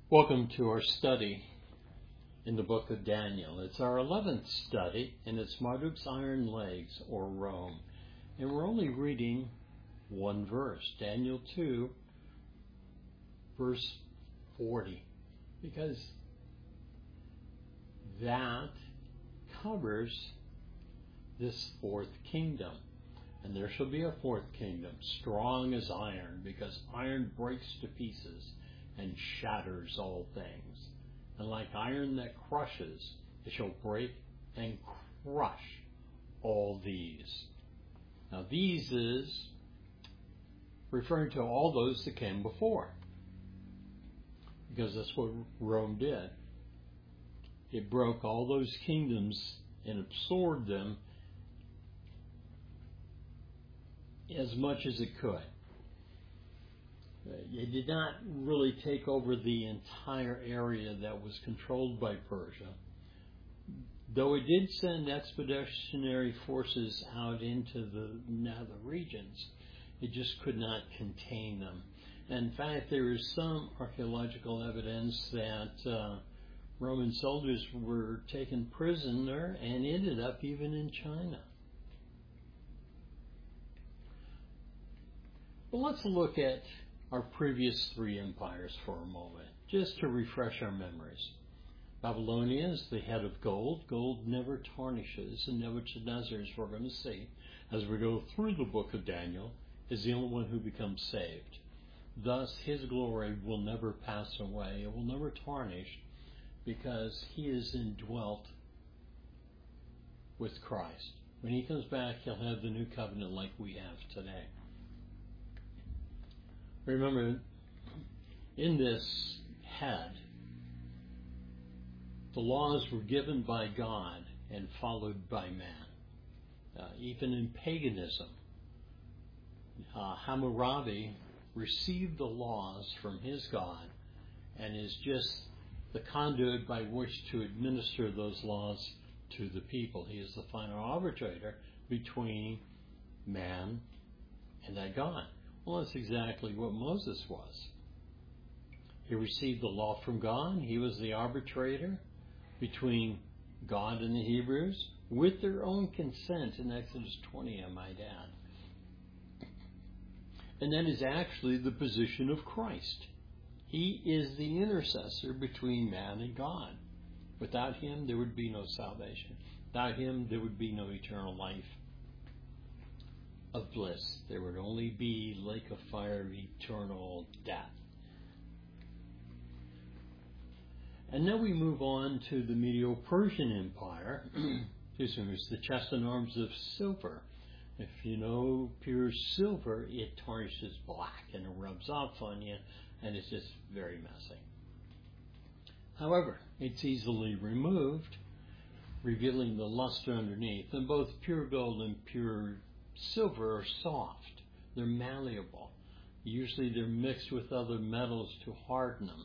Welcome to our study in the book of Daniel. It's our 11th study, and it's Marduk's Iron Legs, or Rome. And we're only reading one verse, Daniel 2, verse 40, because that covers this fourth kingdom. And there shall be a fourth kingdom, strong as iron, because iron breaks to pieces and shatters all things. And like iron that crushes, it shall break and crush all these. Now these is referring to all those that came before, because that's what Rome did. It broke all those kingdoms and absorbed them as much as it could. It did not really take over the entire area that was controlled by Persia, though it did send expeditionary forces out into the nether regions. It just could not contain them. In fact, there is some archaeological evidence that Roman soldiers were taken prisoner and ended up even in China. But let's look at our previous three empires for a moment, just to refresh our memories. Babylonia is the head of gold. Gold never tarnishes, and Nebuchadnezzar, as we're going to see as we go through the book of Daniel, is the only one who becomes saved. Thus, his glory will never pass away. It will never tarnish, because he is indwelt with Christ. When he comes back, he'll have the new covenant like we have today. Remember, in this head, the laws were given by God and followed by man. Even in paganism, Hammurabi received the laws from his God and is just the conduit by which to administer those laws to the people. He is the final arbitrator between man and that God. Well, that's exactly what Moses was. He received the law from God. He was the arbitrator between God and the Hebrews with their own consent in Exodus 20, I might add. And that is actually the position of Christ. He is the intercessor between man and God. Without him, there would be no salvation. Without him, there would be no eternal life of bliss. There would only be lake of fire, eternal death. And now we move on to the Medo-Persian Empire. It's the chest and arms of silver. If you know pure silver, it tarnishes black and it rubs off on you, and it's just very messy. However, it's easily removed, revealing the luster underneath. And both pure gold and pure silver are soft. They're malleable. Usually they're mixed with other metals to harden them.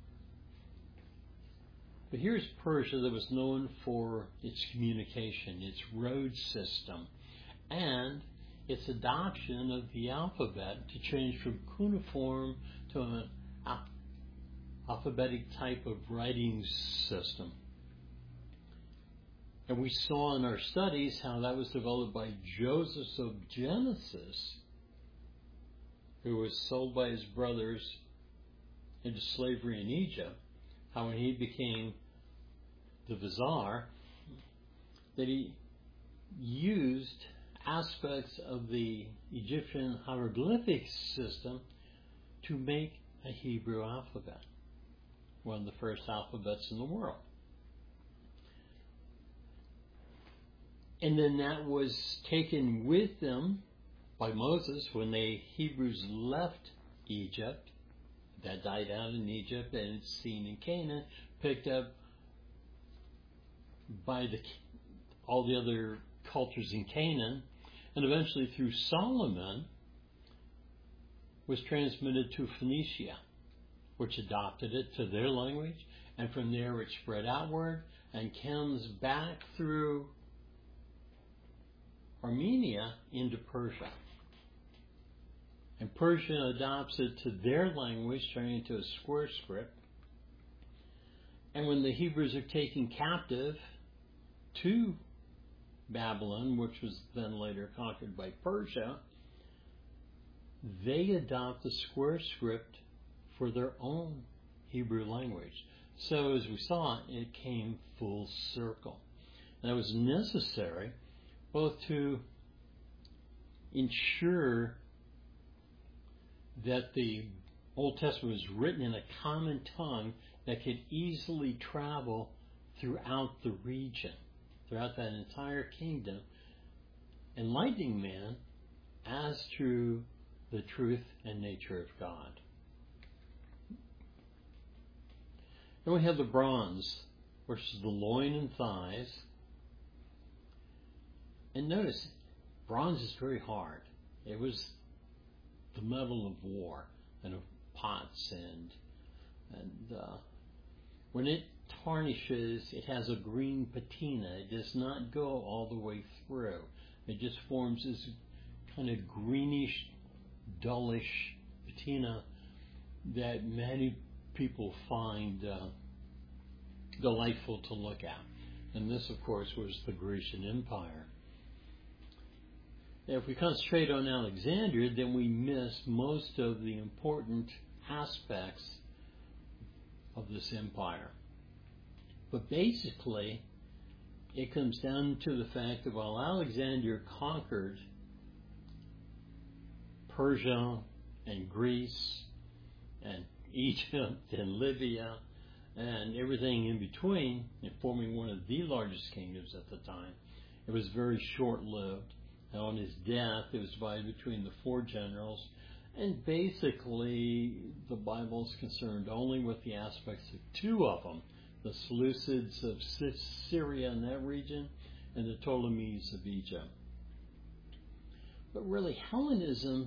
But here's Persia, that was known for its communication, its road system, and its adoption of the alphabet to change from cuneiform to an alphabetic type of writing system. And we saw in our studies how that was developed by Joseph of Genesis, who was sold by his brothers into slavery in Egypt. How when he became the vizier, that he used aspects of the Egyptian hieroglyphic system to make a Hebrew alphabet, one of the first alphabets in the world. And then that was taken with them by Moses when the Hebrews left Egypt. That died out in Egypt, and it's seen in Canaan, picked up by all the other cultures in Canaan, and eventually through Solomon was transmitted to Phoenicia, which adopted it to their language, and from there it spread outward and comes back through Armenia into Persia. And Persia adopts it to their language, turning into a square script, And when the Hebrews are taken captive to Babylon, which was then later conquered by Persia, they adopt the square script for their own Hebrew language. So as we saw, it came full circle. And that was necessary both to ensure that the Old Testament was written in a common tongue that could easily travel throughout the region, throughout that entire kingdom, enlightening man as to the truth and nature of God. Then we have the bronze, which is the loin and thighs. And notice, bronze is very hard. It was the metal of war and of pots, and when it tarnishes, it has a green patina. It does not go all the way through. It just forms this kind of greenish, dullish patina that many people find delightful to look at. And this, of course, was the Grecian Empire. Now, if we concentrate on Alexander, then we miss most of the important aspects of this empire. But basically, it comes down to the fact that while Alexander conquered Persia and Greece and Egypt and Libya and everything in between, and forming one of the largest kingdoms at the time, it was very short-lived. And on his death, it was divided between the 4 generals, and basically the Bible is concerned only with the aspects of 2 of them, the Seleucids of Syria and that region, and the Ptolemies of Egypt. But really, Hellenism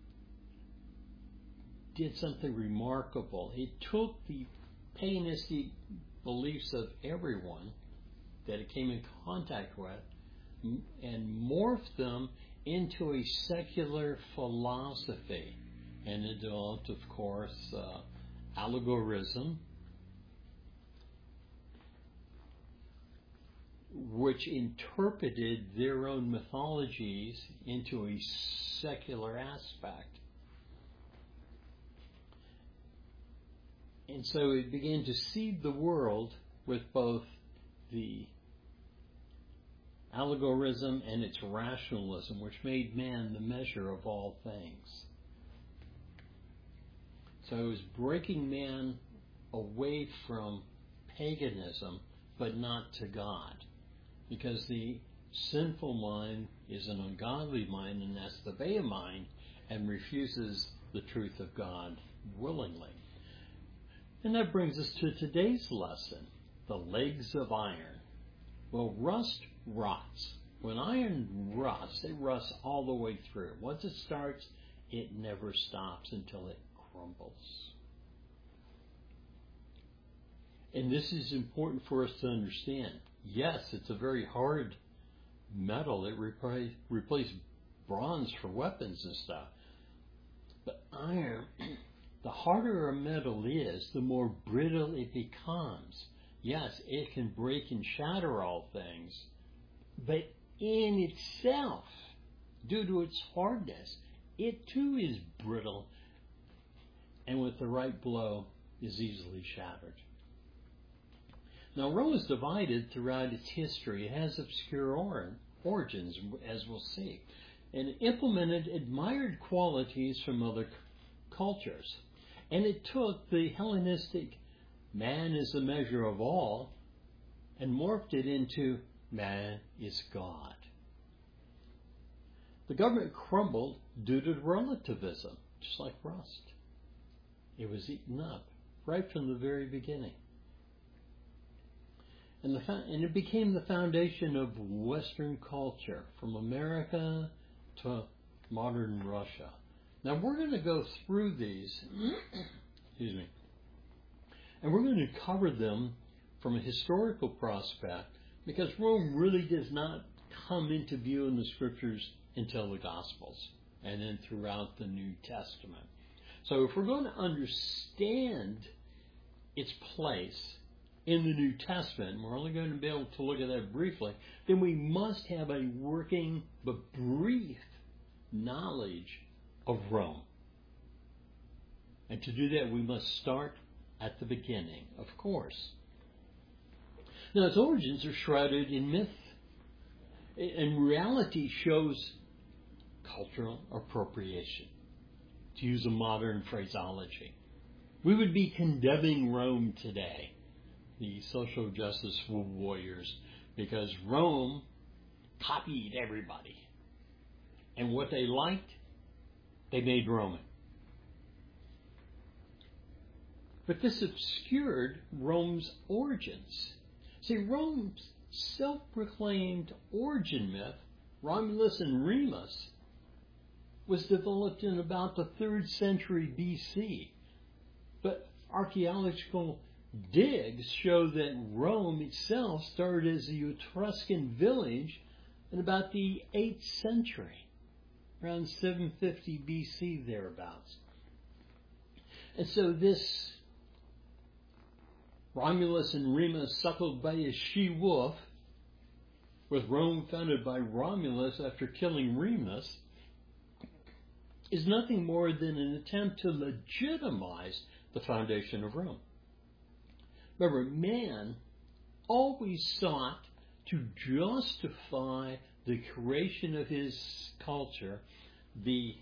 did something remarkable. It took the paganistic beliefs of everyone that it came in contact with and morphed them into a secular philosophy. And it developed, of course, allegorism, which interpreted their own mythologies into a secular aspect. And so it began to seed the world with both the allegorism and its rationalism, which made man the measure of all things. So it was breaking man away from paganism, but not to God. Because the sinful mind is an ungodly mind, and that's the Bea mind, and refuses the truth of God willingly. And that brings us to today's lesson, the legs of iron. Well, rust rots. When iron rusts, it rusts all the way through. Once it starts, it never stops until it crumbles. And this is important for us to understand. Yes, it's a very hard metal. It replaced bronze for weapons and stuff. But iron, the harder a metal is, the more brittle it becomes. Yes, it can break and shatter all things, but in itself, due to its hardness, it too is brittle, and with the right blow is easily shattered. Now, Rome was divided throughout its history. It has obscure origins, as we'll see, and it implemented admired qualities from other cultures. And it took the Hellenistic man is the measure of all and morphed it into man is God. The government crumbled due to relativism, just like rust. It was eaten up right from the very beginning. And it became the foundation of Western culture, from America to modern Russia. Now we're going to go through these, excuse me, and we're going to cover them from a historical prospect, because Rome really does not come into view in the Scriptures until the Gospels and then throughout the New Testament. So if we're going to understand its place in the New Testament, we're only going to be able to look at that briefly, then we must have a working but brief knowledge of Rome. And to do that, we must start at the beginning, of course. Now, its origins are shrouded in myth, and reality shows cultural appropriation, to use a modern phraseology. We would be condemning Rome today, the social justice warriors, because Rome copied everybody. And what they liked, they made Roman. But this obscured Rome's origins. See, Rome's self-proclaimed origin myth, Romulus and Remus, was developed in about the 3rd century BC. But archaeological digs show that Rome itself started as a Etruscan village in about the 8th century, around 750 BC thereabouts. And so this Romulus and Remus suckled by a she-wolf, with Rome founded by Romulus after killing Remus, is nothing more than an attempt to legitimize the foundation of Rome. Remember, man always sought to justify the creation of his culture, the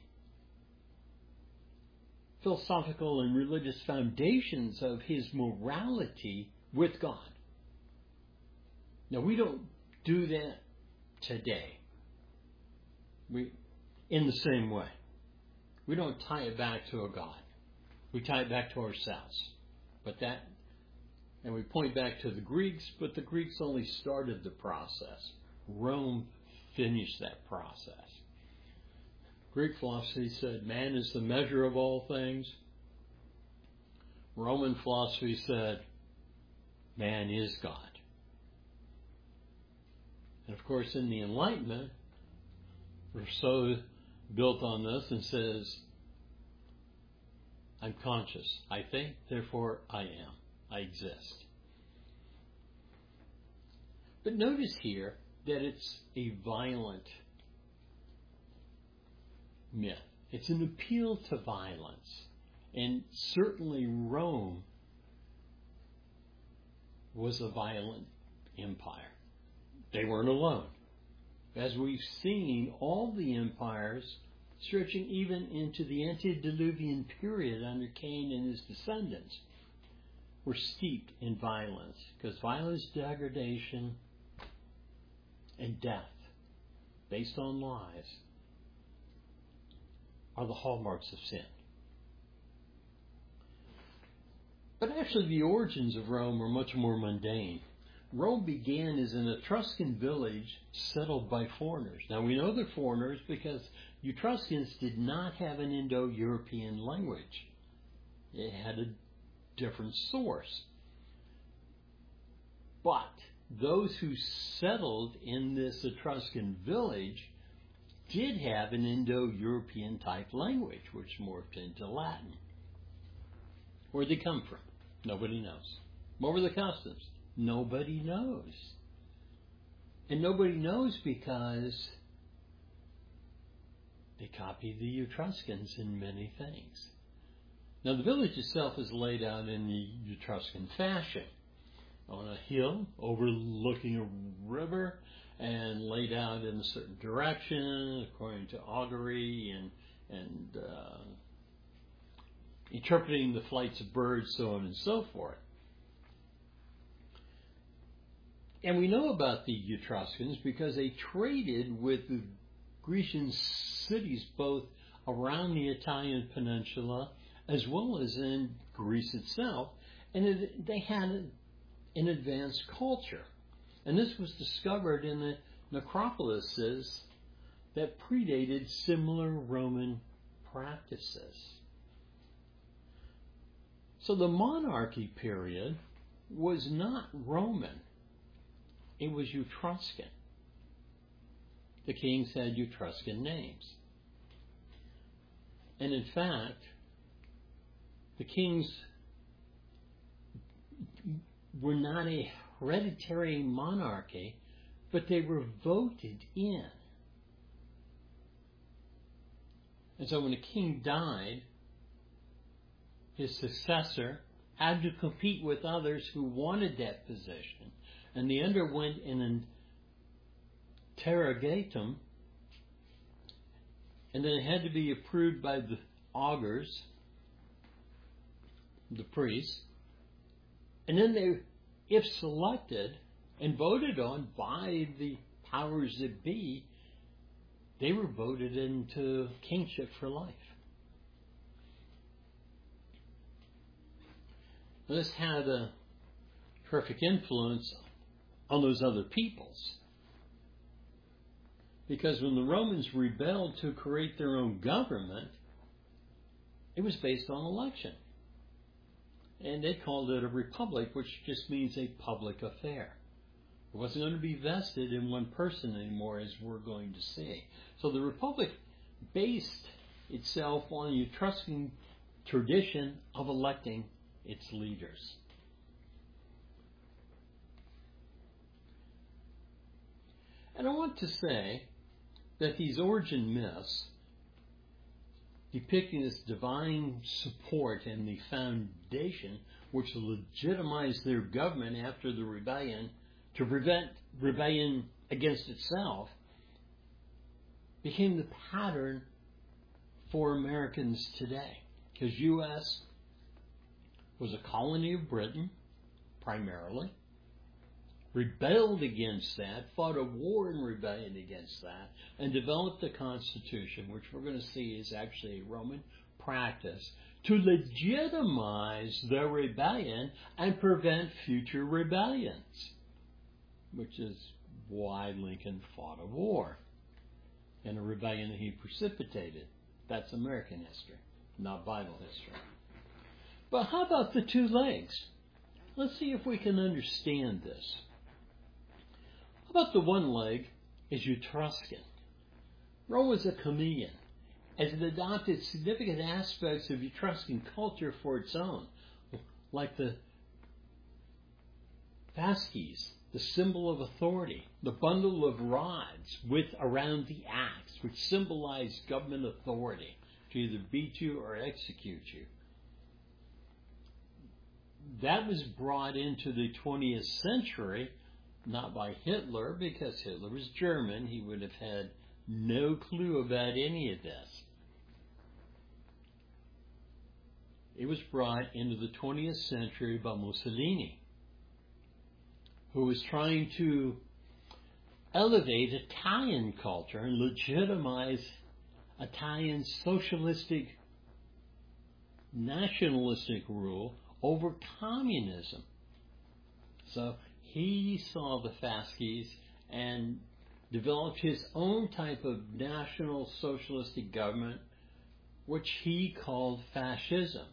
philosophical and religious foundations of his morality with God. Now, we don't do that today. In the same way. We don't tie it back to a God. We tie it back to ourselves. And we point back to the Greeks, but the Greeks only started the process. Rome finished that process. Greek philosophy said man is the measure of all things. Roman philosophy said man is God. And of course, in the Enlightenment, Rousseau built on this and says, I'm conscious. I think, therefore I am. I exist. But notice here that it's a violent myth. It's an appeal to violence. And certainly Rome was a violent empire. They weren't alone. As we've seen, all the empires, stretching even into the antediluvian period under Cain and his descendants, were steeped in violence, because violence, degradation, and death, based on lies, are the hallmarks of sin. But actually, the origins of Rome were much more mundane. Rome began as an Etruscan village settled by foreigners. Now, we know they're foreigners because Etruscans did not have an Indo-European language. It had a different source. But those who settled in this Etruscan village did have an Indo-European type language, which morphed into Latin. Where'd they come from? Nobody knows. What were the customs? Nobody knows. And nobody knows because they copied the Etruscans in many things. Now, the village itself is laid out in the Etruscan fashion, on a hill overlooking a river and laid out in a certain direction according to augury and interpreting the flights of birds, so on and so forth. And we know about the Etruscans because they traded with the Grecian cities both around the Italian peninsula as well as in Greece itself, and they had an advanced culture. And this was discovered in the necropolises that predated similar Roman practices. So the monarchy period was not Roman. It was Etruscan. The kings had Etruscan names. And in fact, the kings were not a hereditary monarchy, but they were voted in. And so when a king died, his successor had to compete with others who wanted that position, and they underwent an interrogatum, and then it had to be approved by the augurs, the priests, and then they, if selected and voted on by the powers that be, they were voted into kingship for life. This had a terrific influence on those other peoples. Because when the Romans rebelled to create their own government, it was based on election. And they called it a republic, which just means a public affair. It wasn't going to be vested in one person anymore, as we're going to see. So the republic based itself on the Etruscan tradition of electing its leaders. And I want to say that these origin myths, depicting this divine support and the foundation which legitimized their government after the rebellion to prevent rebellion against itself, became the pattern for Americans today. Because U.S. was a colony of Britain, primarily, rebelled against that, fought a war in rebellion against that, and developed a constitution, which we're going to see is actually a Roman practice, to legitimize the rebellion and prevent future rebellions, which is why Lincoln fought a war and a rebellion that he precipitated. That's American history, not Bible history. But how about the two legs? Let's see if we can understand this. How about the one leg is Etruscan? Rome was a chameleon, as it adopted significant aspects of Etruscan culture for its own, like the fasces, the symbol of authority, the bundle of rods with around the axe, which symbolized government authority to either beat you or execute you. That was brought into the 20th century, not by Hitler, because Hitler was German. He would have had no clue about any of this. It was brought into the 20th century by Mussolini, who was trying to elevate Italian culture and legitimize Italian socialistic, nationalistic rule over communism. So he saw the fasces and developed his own type of national socialistic government, which he called fascism.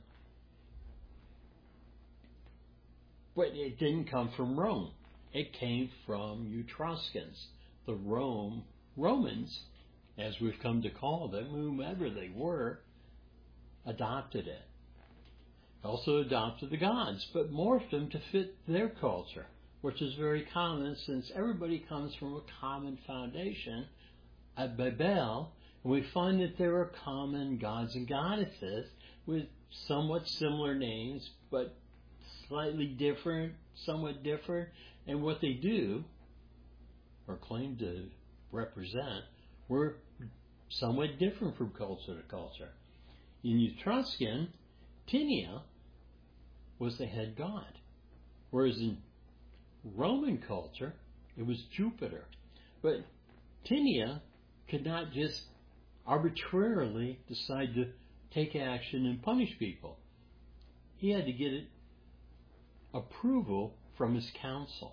But it didn't come from Rome. It came from Etruscans. The Romans, as we've come to call them, whomever they were, adopted it. Also adopted the gods, but morphed them to fit their culture, which is very common since everybody comes from a common foundation at Babel, and we find that there are common gods and goddesses with somewhat similar names, but slightly different, somewhat different, and what they do, or claim to represent, were somewhat different from culture to culture. In Etruscan, Tinia was the head god, whereas in Roman culture, it was Jupiter. But Tinia could not just arbitrarily decide to take action and punish people. He had to get approval from his council.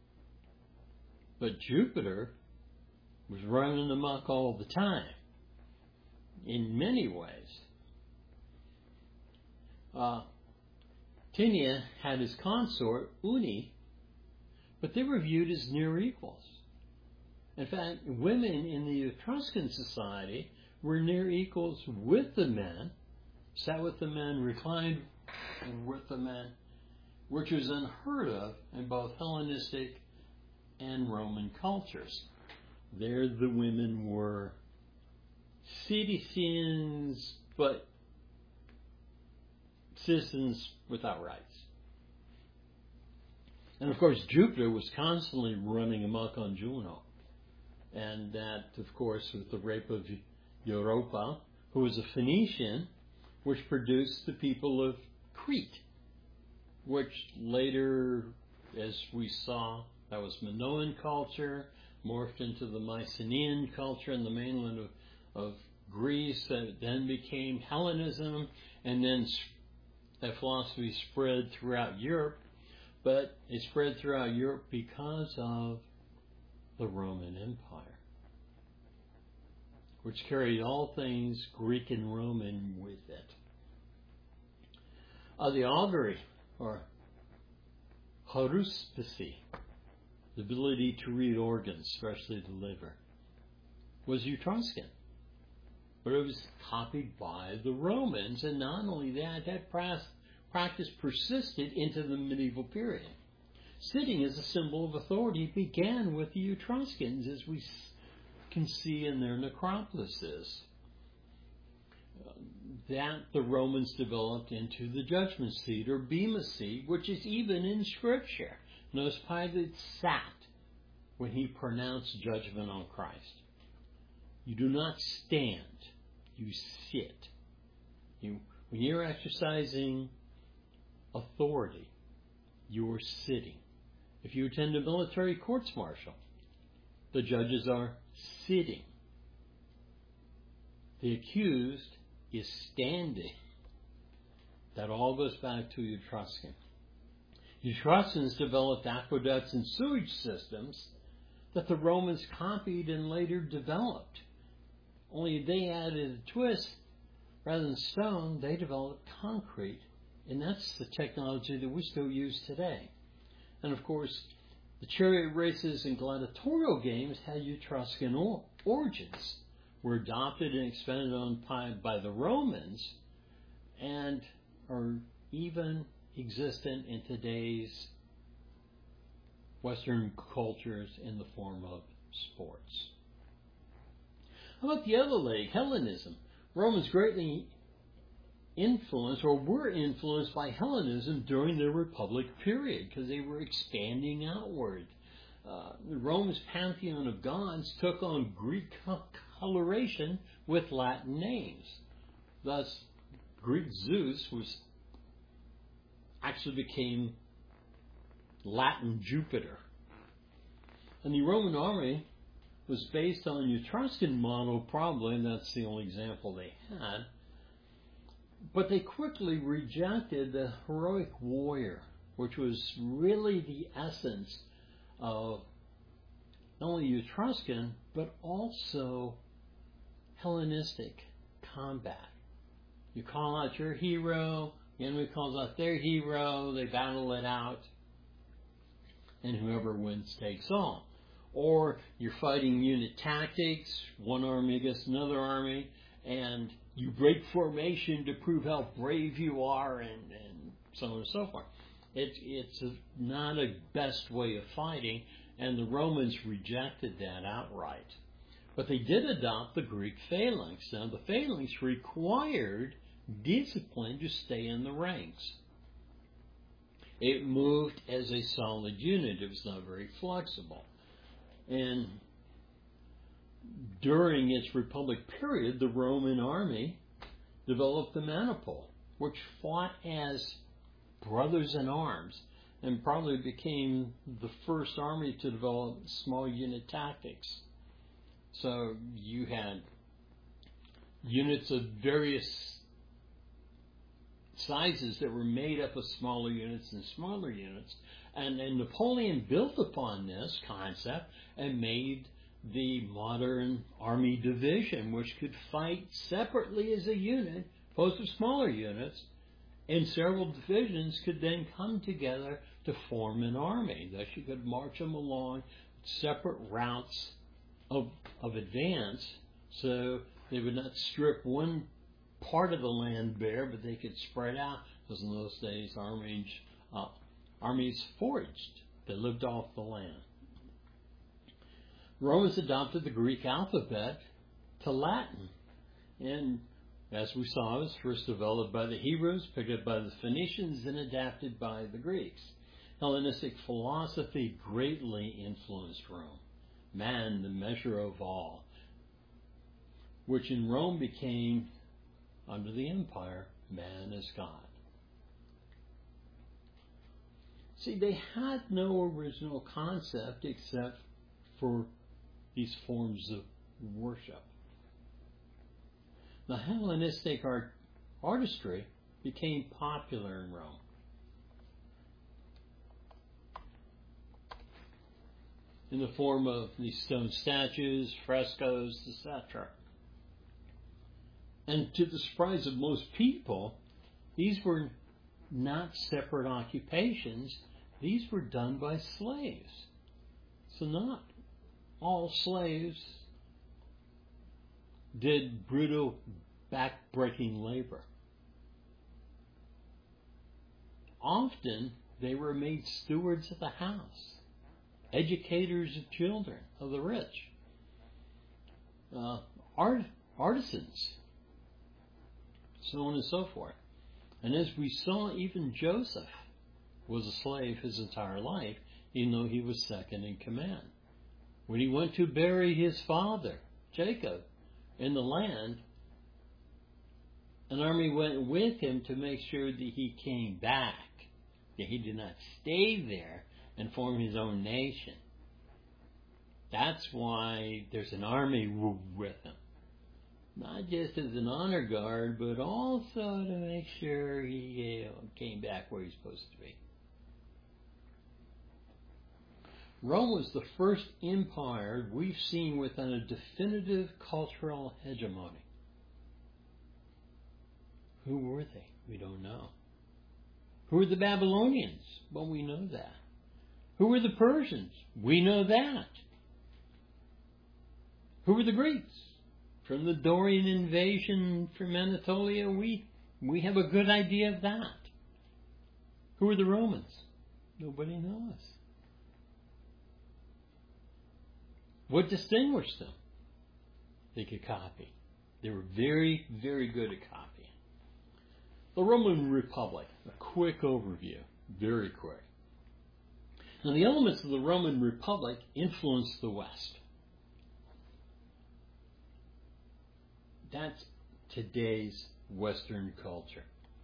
But Jupiter was running amok all the time, in many ways. Tinia had his consort, Uni, but they were viewed as near equals. In fact, women in the Etruscan society were near equals with the men, sat with the men, reclined with the men, which was unheard of in both Hellenistic and Roman cultures. There the women were citizens, but citizens without rights. And of course, Jupiter was constantly running amok on Juno. And that, of course, with the rape of Europa, who was a Phoenician, which produced the people of Crete, which later, as we saw, that was Minoan culture, morphed into the Mycenaean culture in the mainland of Greece, that then became Hellenism, and then that philosophy spread throughout Europe. But it spread throughout Europe because of the Roman Empire, which carried all things Greek and Roman with it. The augury, or haruspicy, the ability to read organs, especially the liver, was Etruscan. But it was copied by the Romans, and not only that practice persisted into the medieval period. Sitting as a symbol of authority began with the Etruscans, as we can see in their necropolises. That the Romans developed into the judgment seat, or bema seat, which is even in Scripture. Notice Pilate sat when he pronounced judgment on Christ. You do not stand, you sit. When you're exercising authority, you are sitting. If you attend a military courts-martial, the judges are sitting. The accused is standing. That all goes back to Etruscan. Etruscans developed aqueducts and sewage systems that the Romans copied and later developed. Only they added a twist. Rather than stone, they developed concrete. And that's the technology that we still use today. And of course, the chariot races and gladiatorial games had Etruscan origins, were adopted and expanded on by the Romans, and are even existent in today's Western cultures in the form of sports. How about the other leg, Hellenism? Romans greatly influenced, or were influenced by Hellenism during the Republic period, because they were expanding outward. The Romans' pantheon of gods took on Greek coloration with Latin names. Thus, Greek Zeus actually became Latin Jupiter. And the Roman army was based on the Etruscan model, probably, and that's the only example they had. But they quickly rejected the heroic warrior, which was really the essence of not only Etruscan, but also Hellenistic combat. You call out your hero, the enemy calls out their hero, they battle it out, and whoever wins takes all. Or you're fighting unit tactics, one army against another army, and you break formation to prove how brave you are, and so on and so forth. It's not a best way of fighting, and the Romans rejected that outright. But they did adopt the Greek phalanx. Now, the phalanx required discipline to stay in the ranks. It moved as a solid unit. It was not very flexible. And during its Republic period, the Roman army developed the Manipul, which fought as brothers in arms, and probably became the first army to develop small unit tactics. So you had units of various sizes that were made up of smaller units and smaller units. And Napoleon built upon this concept and made the modern army division, which could fight separately as a unit, opposed to smaller units, and several divisions could then come together to form an army. Thus you could march them along separate routes of advance, so they would not strip one part of the land bare, but they could spread out, because in those days armies armies foraged. They lived off the land. Romans adopted the Greek alphabet to Latin. And as we saw, it was first developed by the Hebrews, picked up by the Phoenicians, and adapted by the Greeks. Hellenistic philosophy greatly influenced Rome. Man, the measure of all, which in Rome became, under the empire, man is God. See, they had no original concept except for these forms of worship. The Hellenistic artistry became popular in Rome. In the form of these stone statues, frescoes, etc. And to the surprise of most people, these were not separate occupations. These were done by slaves. So not all slaves did brutal, back-breaking labor. Often, they were made stewards of the house, educators of children, of the rich, artisans, so on and so forth. And as we saw, even Joseph was a slave his entire life, even though he was second in command. When he went to bury his father, Jacob, in the land, an army went with him to make sure that he came back, that he did not stay there and form his own nation. That's why there's an army with him. Not just as an honor guard, but also to make sure he came back where he's supposed to be. Rome was the first empire we've seen without a definitive cultural hegemony. Who were they? We don't know. Who were the Babylonians? Well, we know that. Who were the Persians? We know that. Who were the Greeks? From the Dorian invasion from Anatolia, we have a good idea of that. Who were the Romans? Nobody knows. What distinguished them? They could copy. They were very, very good at copying. The Roman Republic, a quick overview, very quick. Now, the elements of the Roman Republic influenced the West. That's today's Western culture.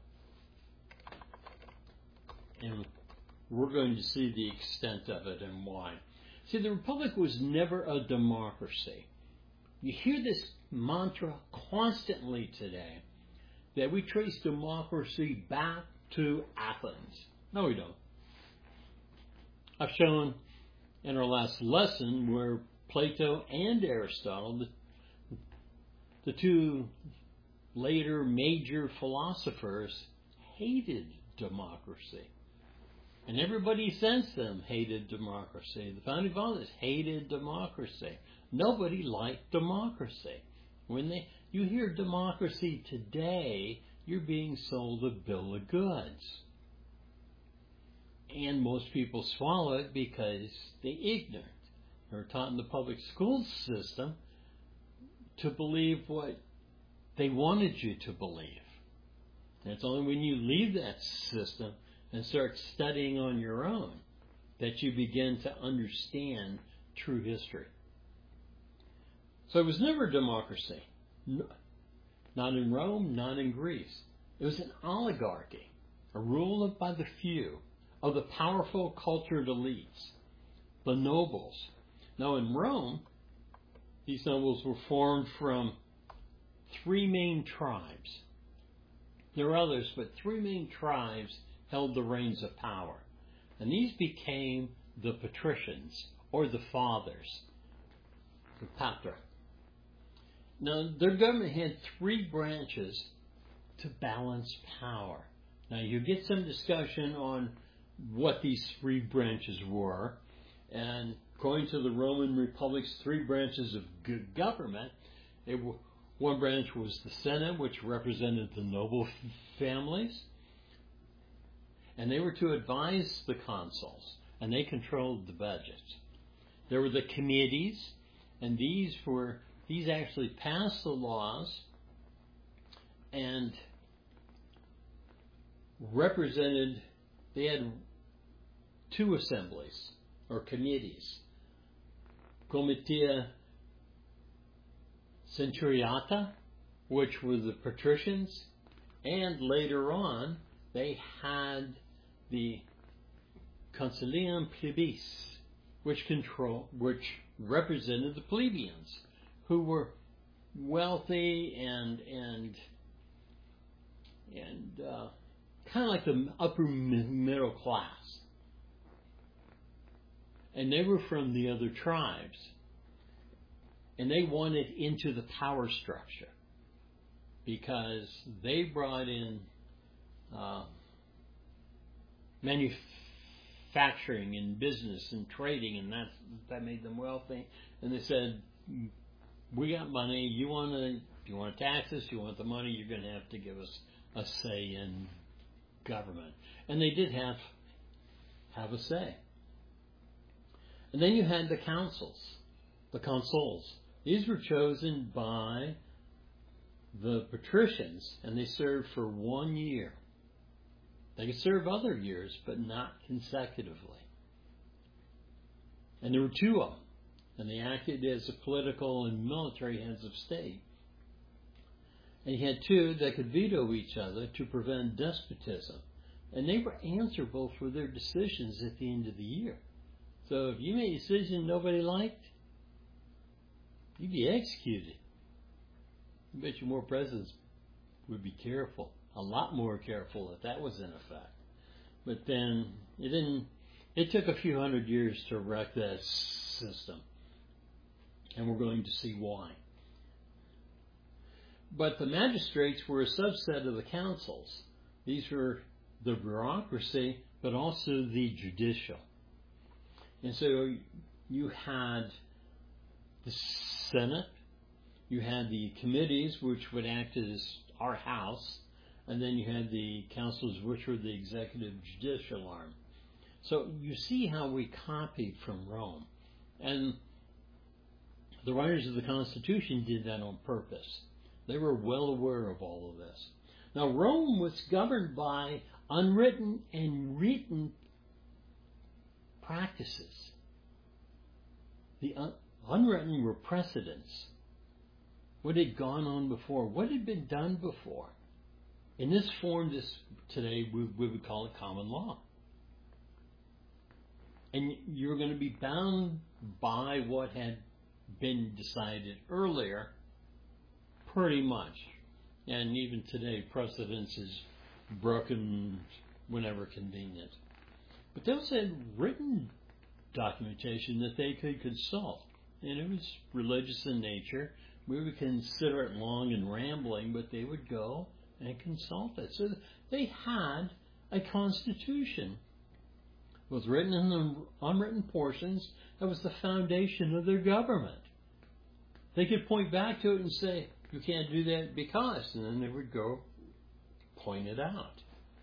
And we're going to see the extent of it and why. See, the Republic was never a democracy. You hear this mantra constantly today, that we trace democracy back to Athens. No, we don't. I've shown in our last lesson where Plato and Aristotle, the two later major philosophers, hated democracy. And everybody since them hated democracy. The founding fathers hated democracy. Nobody liked democracy. When you hear democracy today, you're being sold a bill of goods. And most people swallow it because they're ignorant. They're taught in the public school system to believe what they wanted you to believe. And it's only when you leave that system and start studying on your own that you begin to understand true history. So it was never a democracy. Not in Rome, not in Greece. It was an oligarchy, a rule by the few, of the powerful cultured elites, the nobles. Now in Rome, these nobles were formed from three main tribes. There were others, but three main tribes held the reins of power. And these became the patricians, or the fathers, the patra. Now, their government had three branches to balance power. Now, you get some discussion on what these three branches were. And according to the Roman Republic's three branches of government, one branch was the Senate, which represented the noble families. and they were to advise the consuls, and they controlled the budget. There were the committees, and these actually passed the laws and represented. They had two assemblies or committees: Comitia Centuriata, which were the patricians, and later on they had the Consilium Plebis, which represented the plebeians, who were wealthy and kind of like the upper middle class. And they were from the other tribes. And they wanted into the power structure because they brought in manufacturing and business and trading, and that made them wealthy. And they said, "We got money. You want to tax us? You want the money? You're going to have to give us a say in government." And they did have a say. And then you had the consuls. These were chosen by the patricians, and they served for 1 year. They could serve other years, but not consecutively. And there were two of them, and they acted as the political and military heads of state. And you had two that could veto each other to prevent despotism. And they were answerable for their decisions at the end of the year. So if you made a decision nobody liked, you'd be executed. I bet you more presidents would be careful, a lot more careful if that was in effect. But then it took a few hundred years to wreck that system. And we're going to see why. But the magistrates were a subset of the councils. These were the bureaucracy, but also the judicial. And so you had the Senate, you had the committees, which would act as our House, and then you had the councils, which were the executive judicial arm. So you see how we copied from Rome. And the writers of the Constitution did that on purpose. They were well aware of all of this. Now, Rome was governed by unwritten and written practices. The unwritten were precedents. What had gone on before? What had been done before? In this form, today we would call it common law. And you're going to be bound by what had been decided earlier, pretty much. And even today, precedence is broken whenever convenient. But they also had written documentation that they could consult. And it was religious in nature. We would consider it long and rambling, but they would go and consult it. So they had a constitution with written and unwritten portions that was the foundation of their government. They could point back to it and say, "You can't do that because," and then they would go point it out.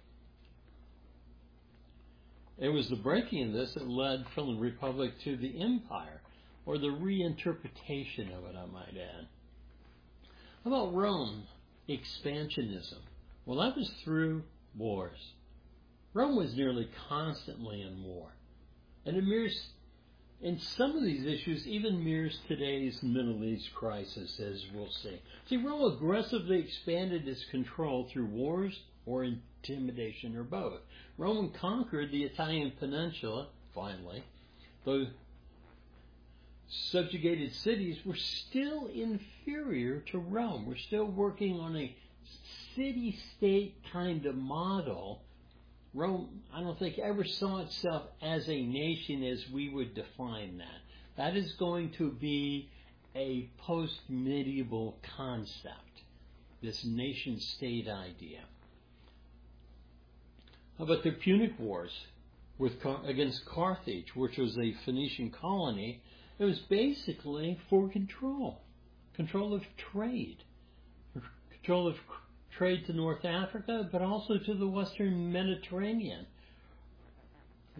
It was the breaking of this that led from the Republic to the Empire, or the reinterpretation of it, I might add. How about Rome? Expansionism. Well, that was through wars. Rome was nearly constantly in war. And it mirrors, in some of these issues, even mirrors today's Middle East crisis, as we'll see. See, Rome aggressively expanded its control through wars or intimidation, or both. Rome conquered the Italian peninsula, finally. Those subjugated cities were still inferior to Rome. We're still working on a city-state kind of model. Rome, I don't think, ever saw itself as a nation as we would define that. That is going to be a post-medieval concept, this nation-state idea. How about the Punic Wars against Carthage, which was a Phoenician colony? It was basically for control of trade to North Africa, but also to the Western Mediterranean,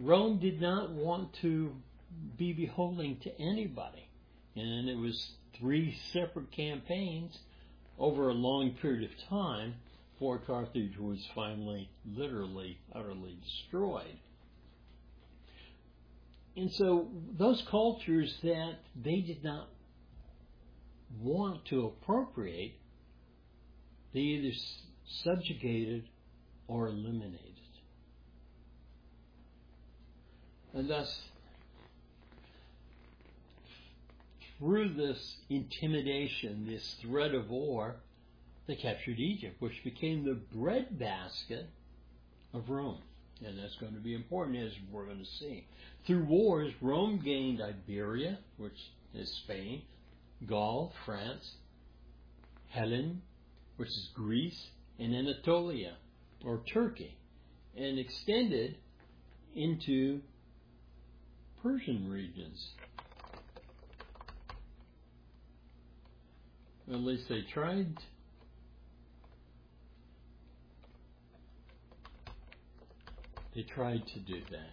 Rome did not want to be beholden to anybody. And it was 3 separate campaigns over a long period of time before Carthage was finally, literally, utterly destroyed. And so those cultures that they did not want to appropriate, they either subjugated or eliminated. And thus, through this intimidation, this threat of war, they captured Egypt, which became the breadbasket of Rome. And that's going to be important, as we're going to see. Through wars, Rome gained Iberia, which is Spain, Gaul, France, Helen, which is Greece, and Anatolia, or Turkey, and extended into Persian regions. At least they tried. They tried to do that.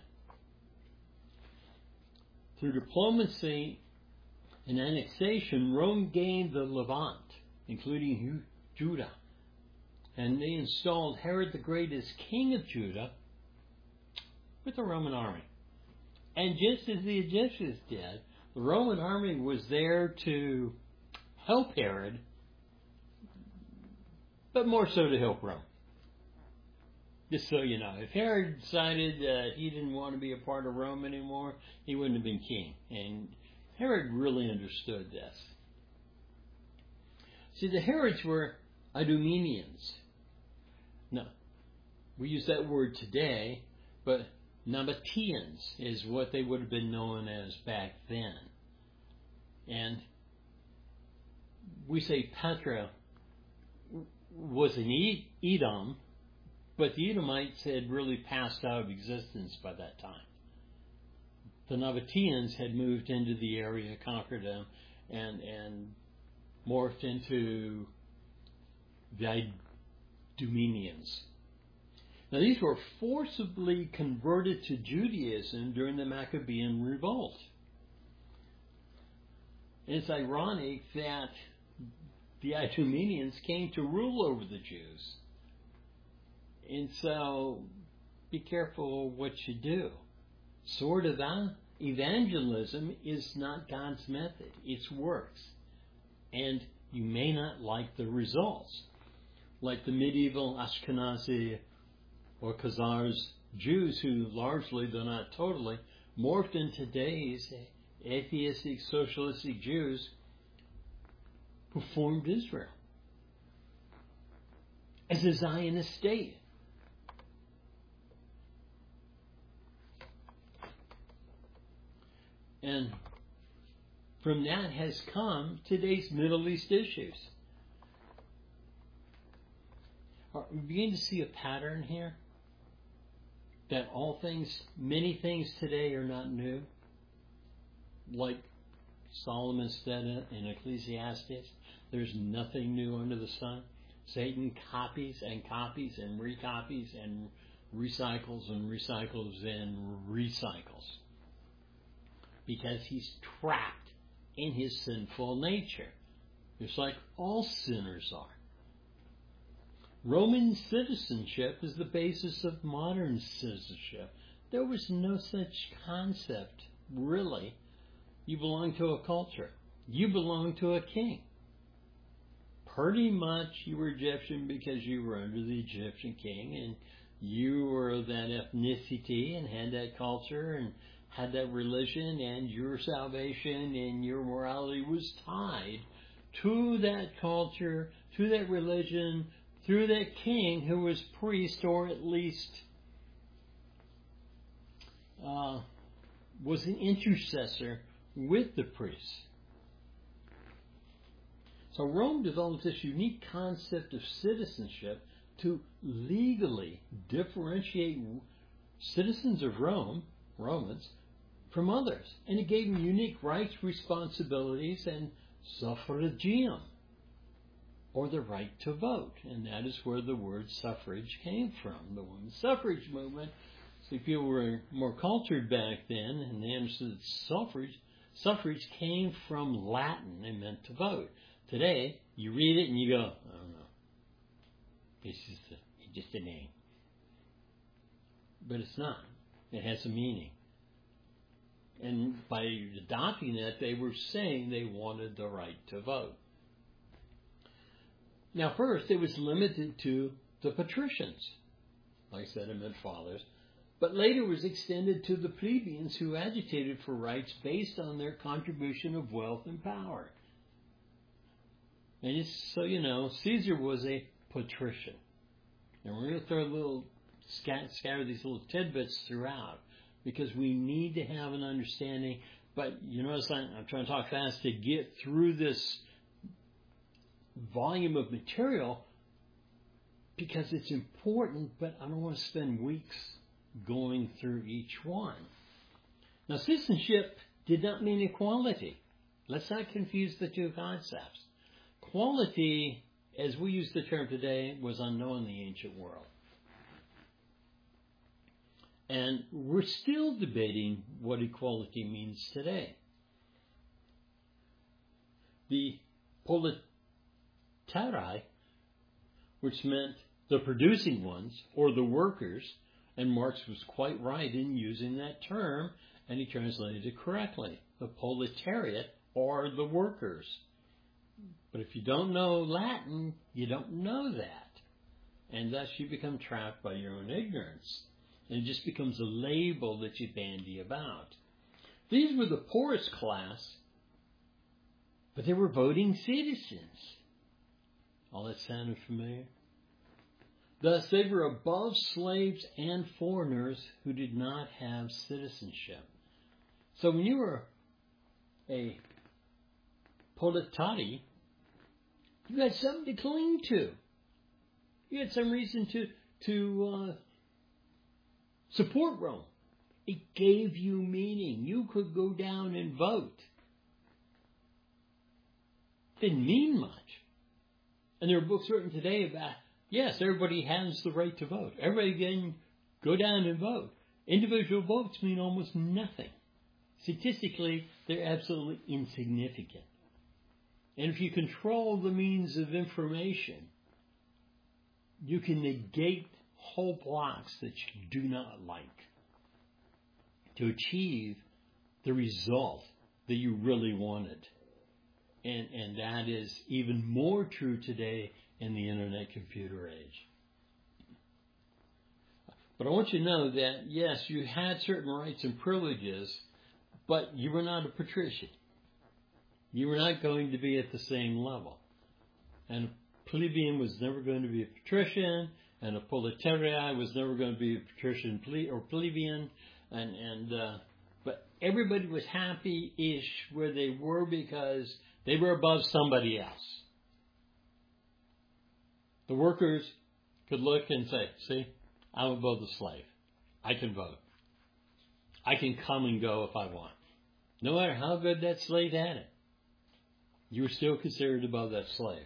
Through diplomacy and annexation, Rome gained the Levant, including Judah. And they installed Herod the Great as king of Judah with a Roman army. And just as the Egyptians did, the Roman army was there to help Herod, but more so to help Rome. Just so you know, if Herod decided he didn't want to be a part of Rome anymore, he wouldn't have been king. And Herod really understood this. See, the Herods were Idumeans. No, we use that word today, but Nabateans is what they would have been known as back then. And we say Petra was an Edom, but the Edomites had really passed out of existence by that time. The Nabateans had moved into the area, conquered them, and morphed into the Idumeans. Now, these were forcibly converted to Judaism during the Maccabean revolt. And it's ironic that the Idumeans came to rule over the Jews. And so, be careful what you do. Sort of evangelism is not God's method. It's works. And you may not like the results. Like the medieval Ashkenazi or Khazars Jews, who largely, though not totally, morphed in today's atheistic, socialistic Jews who formed Israel as a Zionist state. And from that has come today's Middle East issues. We begin to see a pattern here that many things today are not new. Like Solomon said in Ecclesiastes, there's nothing new under the sun. Satan copies and copies and recopies and recycles and recycles and recycles. Because he's trapped in his sinful nature, just like all sinners are. Roman citizenship is the basis of modern citizenship. There was no such concept, really. You belong to a culture. You belong to a king. Pretty much you were Egyptian because you were under the Egyptian king, and you were of that ethnicity and had that culture and had that religion, and your salvation and your morality was tied to that culture, to that religion, through that king who was priest, or at least was an intercessor with the priests. So Rome developed this unique concept of citizenship to legally differentiate citizens of Rome, Romans, from others. And it gave them unique rights, responsibilities, and suffragium, or the right to vote. And that is where the word suffrage came from. The women's suffrage movement See, people were more cultured back then, and they understood that suffrage came from Latin and meant to vote. Today, you read it and you go, I don't know. It's just a name. But it's not. It has a meaning. And by adopting that, they were saying they wanted the right to vote. Now, first, it was limited to the patricians. Like I said, it meant fathers. But later was extended to the plebeians who agitated for rights based on their contribution of wealth and power. And just so you know, Caesar was a patrician. And we're going to throw a little, scatter these little tidbits throughout, because we need to have an understanding. But you notice I'm trying to talk fast to get through this volume of material, because it's important, but I don't want to spend weeks going through each one. Now, citizenship did not mean equality. Let's not confuse the two concepts. Equality, as we use the term today, was unknown in the ancient world. And we're still debating what equality means today. The politerai, which meant the producing ones or the workers, and Marx was quite right in using that term, and he translated it correctly. The proletariat are the workers. But if you don't know Latin, you don't know that. And thus you become trapped by your own ignorance. And it just becomes a label that you bandy about. These were the poorest class, but they were voting citizens. All that sounded familiar? Thus, they were above slaves and foreigners who did not have citizenship. So when you were a politati, you had something to cling to. You had some reason to support Rome. It gave you meaning. You could go down and vote. Didn't mean much. And there are books written today about, yes, everybody has the right to vote. Everybody can go down and vote. Individual votes mean almost nothing. Statistically, they're absolutely insignificant. And if you control the means of information, you can negate whole blocks that you do not like to achieve the result that you really wanted. And that is even more true today in the internet computer age. But I want you to know that, yes, you had certain rights and privileges, but you were not a patrician. You were not going to be at the same level. And a plebeian was never going to be a patrician, and a politariat was never going to be a patrician or plebeian. But everybody was happy-ish where they were because they were above somebody else. The workers could look and say, see, I'm above the slave. I can vote. I can come and go if I want. No matter how good that slave had it, you were still considered above that slave.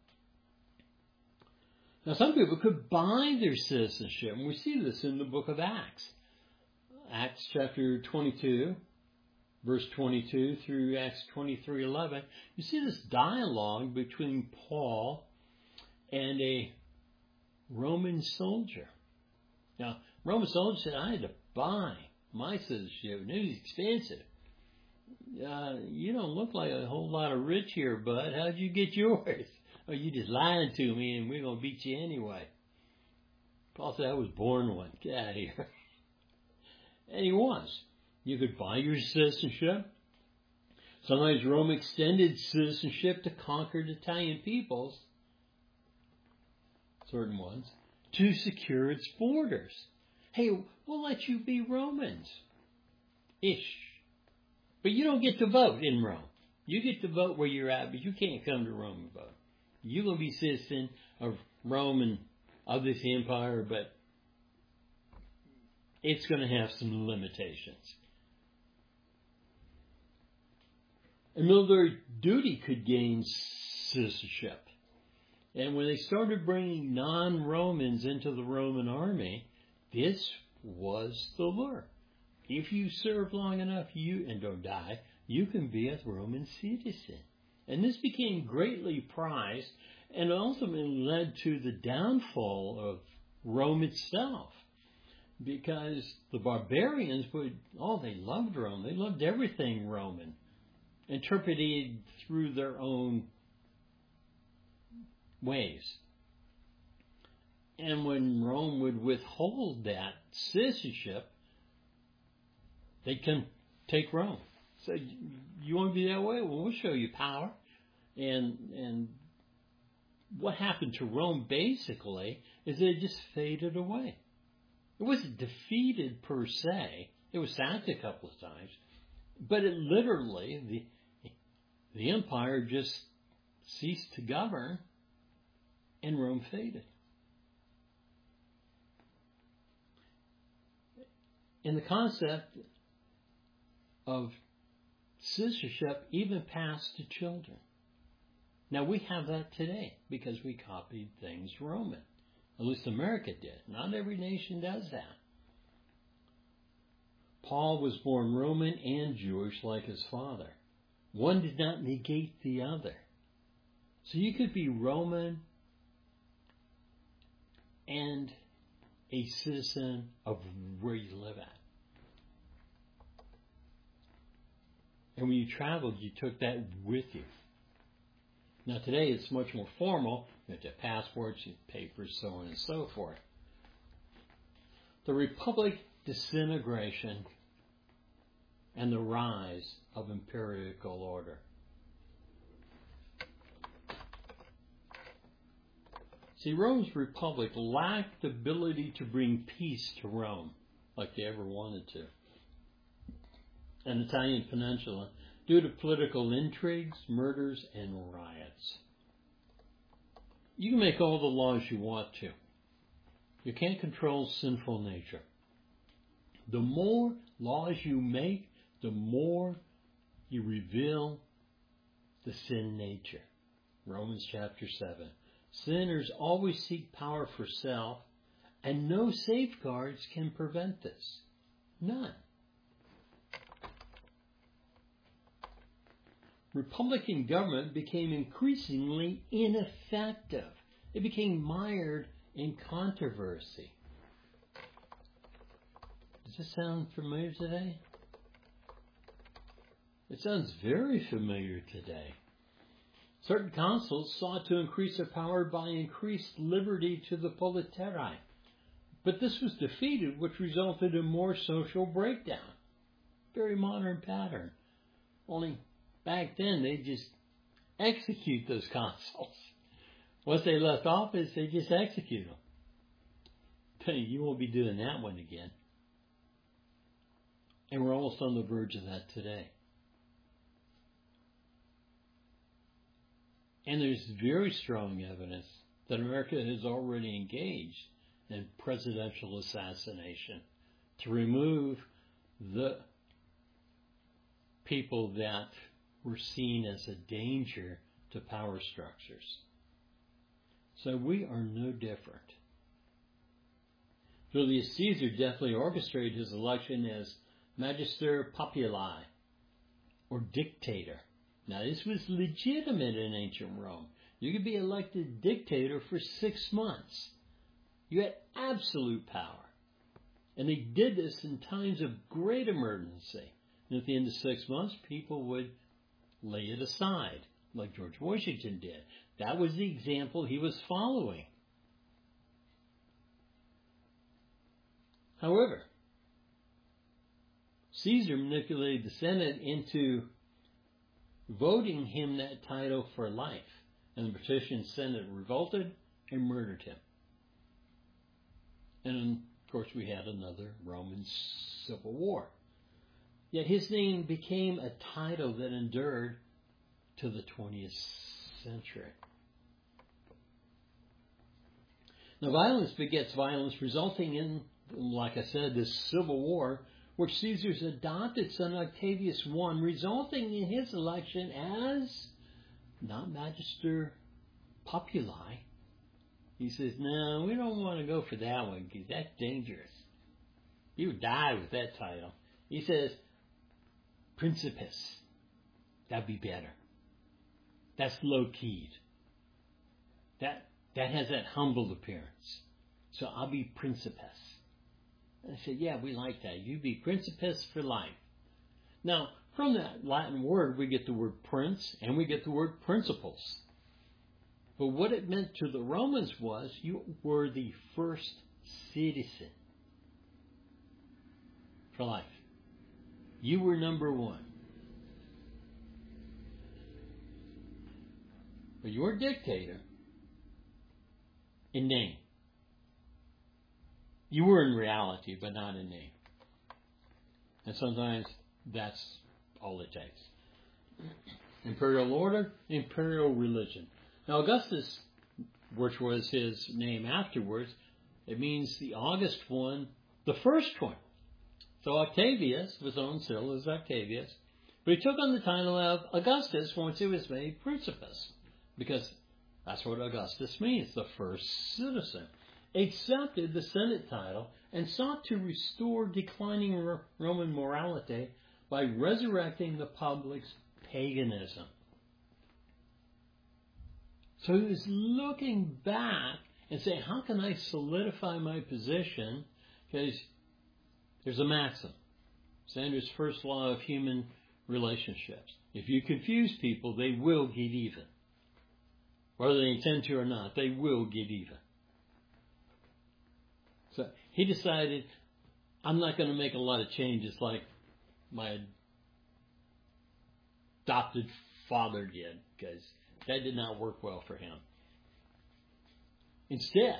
Now, some people could buy their citizenship, and we see this in the book of Acts. Acts chapter 22, verse 22 through Acts 23:11. You see this dialogue between Paul and a Roman soldier. Now, Roman soldier said, I had to buy my citizenship, and it was expensive. You don't look like a whole lot of rich here, bud. How'd you get yours? Oh, you just lied to me, and we're going to beat you anyway. Paul said, I was born one. Get out of here. And he was. You could buy your citizenship. Sometimes Rome extended citizenship to conquered Italian peoples, certain ones, to secure its borders. Hey, we'll let you be Romans-ish. But you don't get to vote in Rome. You get to vote where you're at, but you can't come to Rome and vote. You're going to be citizen of Rome and of this empire, but it's going to have some limitations. And military duty could gain citizenship. And when they started bringing non-Romans into the Roman army, this was the lure. If you serve long enough and don't die, you can be a Roman citizen. And this became greatly prized and ultimately led to the downfall of Rome itself. Because the barbarians they loved Rome. They loved everything Roman, interpreted through their own ways. And when Rome would withhold that citizenship, they'd come take Rome. So you want to be that way? Well, we'll show you power. And what happened to Rome basically is it just faded away. It wasn't defeated per se. It was sacked a couple of times. But it literally, the empire just ceased to govern and Rome faded. And the concept of citizenship even passed to children. Now we have that today because we copied things Roman. At least America did. Not every nation does that. Paul was born Roman and Jewish like his father. One did not negate the other. So you could be Roman and a citizen of where you live at. And when you traveled, you took that with you. Now today it's much more formal. You have to have passports, you have papers, so on and so forth. The Republic disintegration and the rise of imperial order. See, Rome's Republic lacked the ability to bring peace to Rome like they ever wanted to. And the Italian peninsula due to political intrigues, murders, and riots. You can make all the laws you want to. You can't control sinful nature. The more laws you make, the more you reveal the sin nature. Romans chapter 7. Sinners always seek power for self, and no safeguards can prevent this. None. Republican government became increasingly ineffective. It became mired in controversy. Does this sound familiar today? It sounds very familiar today. Certain councils sought to increase their power by increased liberty to the politeri. But this was defeated, which resulted in more social breakdown. Very modern pattern. Only back then, they just execute those consuls. Once they left office, they just execute them. You won't be doing that one again. And we're almost on the verge of that today. And there's very strong evidence that America has already engaged in presidential assassination to remove the people that were seen as a danger to power structures. So we are no different. Julius Caesar definitely orchestrated his election as Magister Populi, or dictator. Now this was legitimate in ancient Rome. You could be elected dictator for 6 months. You had absolute power. And they did this in times of great emergency. And at the end of 6 months, people would lay it aside, like George Washington did. That was the example he was following. However, Caesar manipulated the Senate into voting him that title for life. And the patrician Senate revolted and murdered him. And of course we had another Roman civil war. Yet his name became a title that endured to the 20th century. Now violence begets violence, resulting in, like I said, this civil war, which Caesar's adopted son Octavius won, resulting in his election as not Magister Populi. He says, no, we don't want to go for that one because that's dangerous. He would die with that title. He says, Principess. That'd be better. That's low-keyed. That has that humble appearance. So I'll be Principess. And I said, yeah, we like that. You be Principess for life. Now, from that Latin word, we get the word prince and we get the word principles. But what it meant to the Romans was you were the first citizen for life. You were number one. But you were a dictator in name. You were in reality, but not in name. And sometimes that's all it takes. Imperial order, imperial religion. Now Augustus, which was his name afterwards, it means the August one, the first one. So Octavius was known still as Octavius, but he took on the title of Augustus once he was made Principus, because that's what Augustus means, the first citizen. Accepted the Senate title and sought to restore declining Roman morality by resurrecting the public's paganism. So he was looking back and saying, how can I solidify my position? Because there's a maxim. Sanders' first law of human relationships. If you confuse people, they will get even. Whether they intend to or not, they will get even. So he decided, I'm not going to make a lot of changes like my adopted father did, because that did not work well for him. Instead,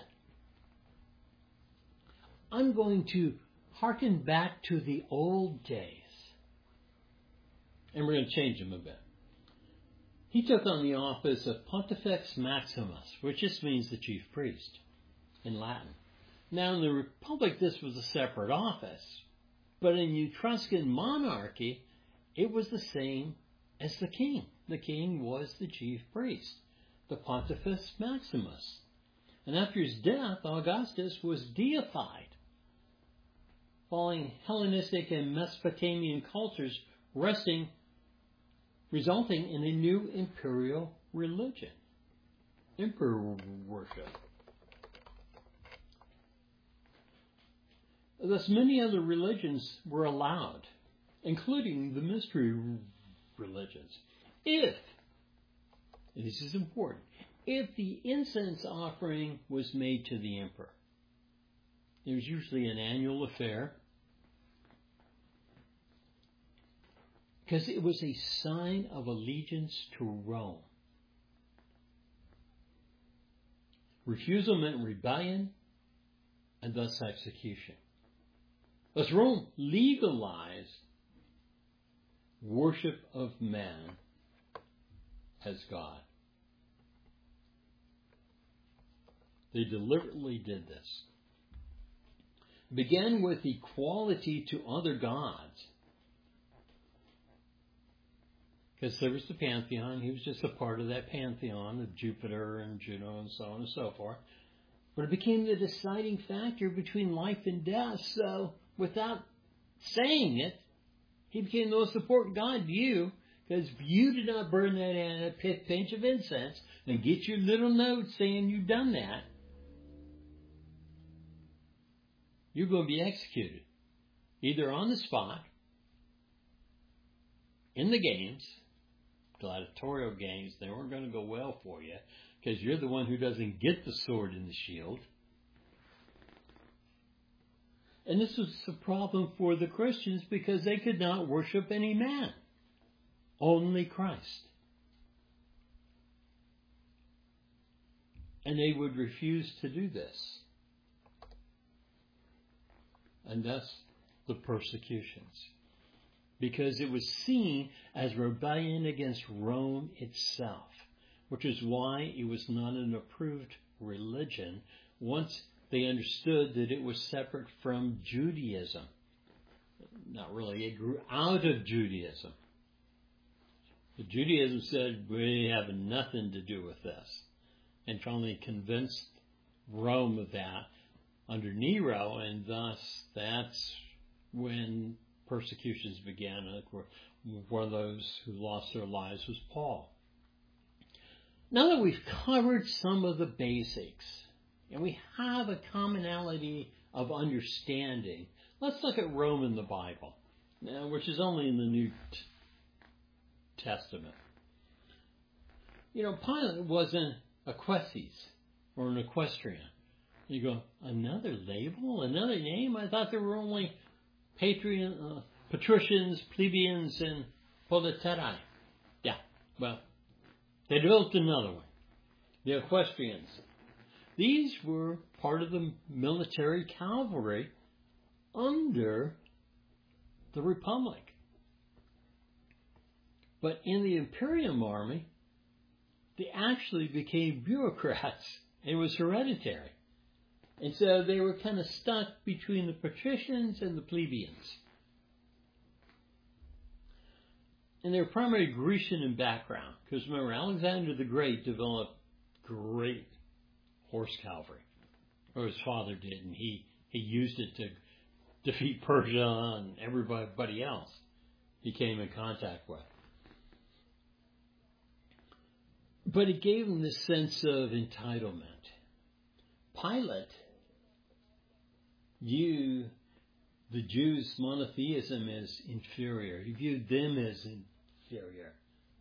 I'm going to hearken back to the old days. And we're going to change them a bit. He took on the office of Pontifex Maximus, which just means the chief priest in Latin. Now, in the Republic, this was a separate office. But in Etruscan monarchy, it was the same as the king. The king was the chief priest, the Pontifex Maximus. And after his death, Augustus was deified, following Hellenistic and Mesopotamian cultures, resulting in a new imperial religion, emperor worship. Thus, many other religions were allowed, including the mystery religions, if, and this is important, if the incense offering was made to the emperor. It was usually an annual affair, because it was a sign of allegiance to Rome. Refusal meant rebellion and thus execution. Thus Rome legalized worship of man as God. They deliberately did this. It began with equality to other gods. Because there was the pantheon. He was just a part of that pantheon of Jupiter and Juno and so on and so forth. But it became the deciding factor between life and death. So, without saying it, he became the most important God to you. Because if you did not burn that pinch of incense and get your little note saying you've done that, you're going to be executed. Either on the spot, in the games, gladiatorial games, they weren't going to go well for you because you're the one who doesn't get the sword and the shield. And this was a problem for the Christians because they could not worship any man, only Christ. And they would refuse to do this. And thus the persecutions. Because it was seen as rebellion against Rome itself, which is why it was not an approved religion once they understood that it was separate from Judaism. Not really, it grew out of Judaism. The Judaism said, we have nothing to do with this, and finally convinced Rome of that under Nero, and thus that's when persecutions began. And one of those who lost their lives was Paul. Now that we've covered some of the basics, and we have a commonality of understanding, let's look at Rome in the Bible, which is only in the New Testament. Pilate wasn't Equestes or an equestrian. You go, another label, another name? I thought there were only patricians, plebeians, and politeri. Yeah, well, they developed another one, the equestrians. These were part of the military cavalry under the Republic. But in the Imperium army, they actually became bureaucrats. It was hereditary. And so they were kind of stuck between the patricians and the plebeians. And they were primarily Grecian in background. Because remember, Alexander the Great developed great horse cavalry. Or his father did, and he used it to defeat Persia and everybody else he came in contact with. But it gave him this sense of entitlement. Pilate viewed the Jews' monotheism as inferior. He viewed them as inferior.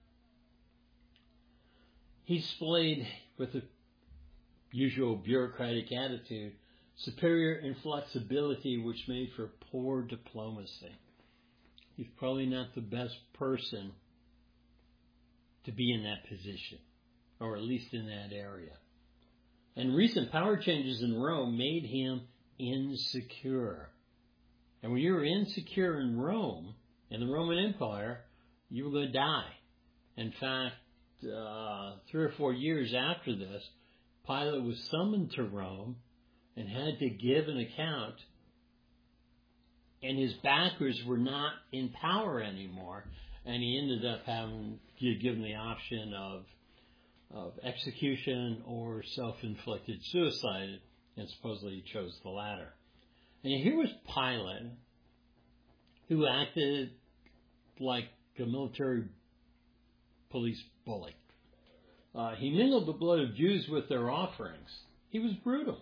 He displayed, with the usual bureaucratic attitude, superior inflexibility, which made for poor diplomacy. He's probably not the best person to be in that position, or at least in that area. And recent power changes in Rome made him insecure. And when you were insecure in Rome, in the Roman Empire, you were going to die. In fact, 3 or 4 years after this, Pilate was summoned to Rome and had to give an account, and his backers were not in power anymore, and he ended up having to give him the option of execution or self-inflicted suicide, and supposedly he chose the latter. And here was Pilate, who acted like a military police bully. He mingled the blood of Jews with their offerings. He was brutal.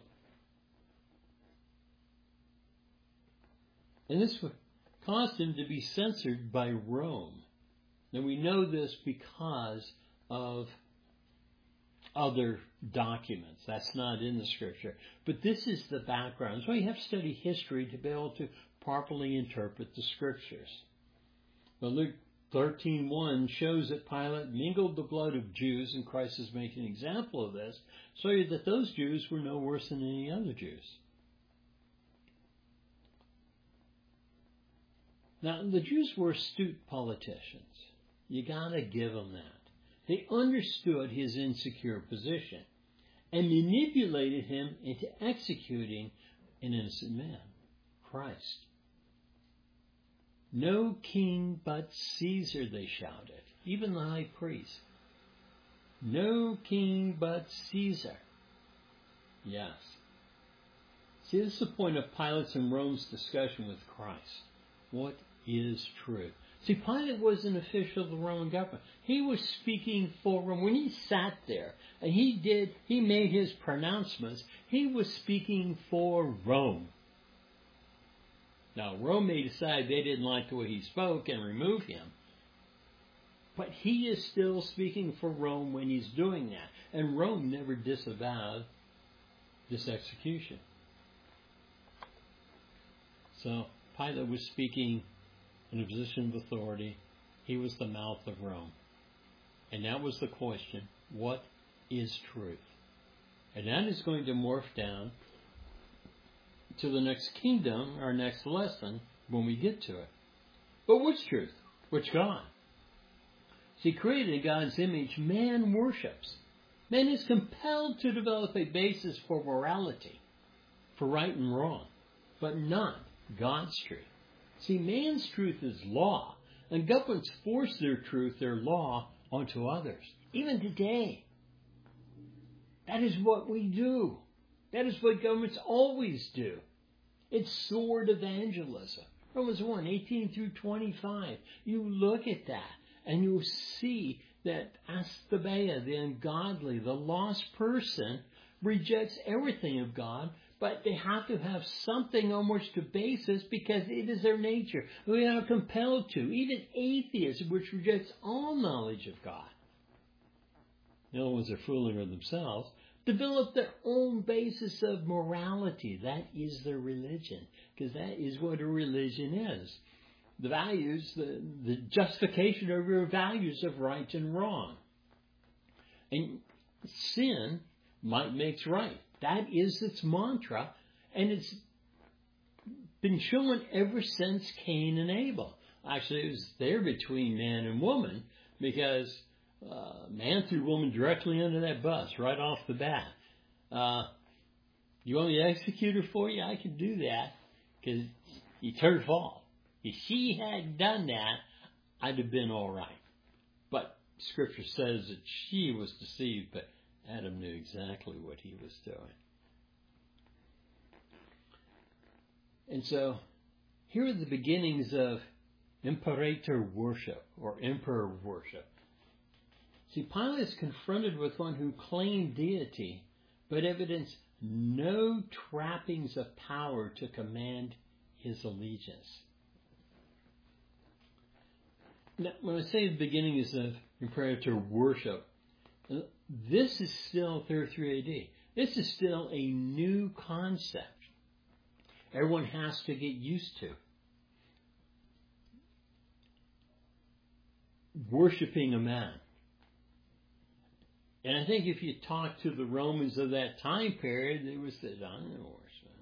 And this caused him to be censored by Rome. And we know this because of other documents. That's not in the Scripture. But this is the background. So you have to study history to be able to properly interpret the Scriptures. But Luke 13:1 shows that Pilate mingled the blood of Jews, and Christ is making an example of this, so that those Jews were no worse than any other Jews. Now, the Jews were astute politicians. You gotta give them that. They understood his insecure position and manipulated him into executing an innocent man, Christ. No king but Caesar, they shouted, even the high priest. No king but Caesar. Yes. See, this is the point of Pilate's and Rome's discussion with Christ. What is truth? See, Pilate was an official of the Roman government. He was speaking for Rome. When he sat there and he made his pronouncements, he was speaking for Rome. Now, Rome may decide they didn't like the way he spoke and remove him. But he is still speaking for Rome when he's doing that. And Rome never disavowed this execution. So, Pilate was speaking in a position of authority. He was the mouth of Rome. And that was the question, what is truth? And that is going to morph down to the next kingdom, our next lesson, when we get to it. But which truth? Which God? See, created in God's image, man worships. Man is compelled to develop a basis for morality, for right and wrong, but not God's truth. See, man's truth is law, and governments force their truth, their law, onto others. Even today. That is what we do. That is what governments always do. It's sword evangelism. Romans 1, 18 through 25. You look at that and you see that Astabea, the ungodly, the lost person, rejects everything of God, but they have to have something on which to base this because it is their nature. We are compelled to. Even atheists, which rejects all knowledge of God, the only ones that are fooling of themselves, develop their own basis of morality. That is their religion, because that is what a religion is. The values, the justification of your values of right and wrong. And sin might makes right. That is its mantra, and it's been shown ever since Cain and Abel. Actually, it was there between man and woman, because man threw woman directly under that bus right off the bat. You want me to execute her for you? I can do that, because it's her fault. If she hadn't done that, I'd have been all right. But Scripture says that she was deceived, but Adam knew exactly what he was doing. And so, here are the beginnings of imperator worship, or emperor worship. See, Pilate is confronted with one who claimed deity, but evidenced no trappings of power to command his allegiance. Now, when I say the beginnings of imperator worship, this is still 33 AD. This is still a new concept. Everyone has to get used to. Worshiping a man. And I think if you talk to the Romans of that time period, they would say, I don't know.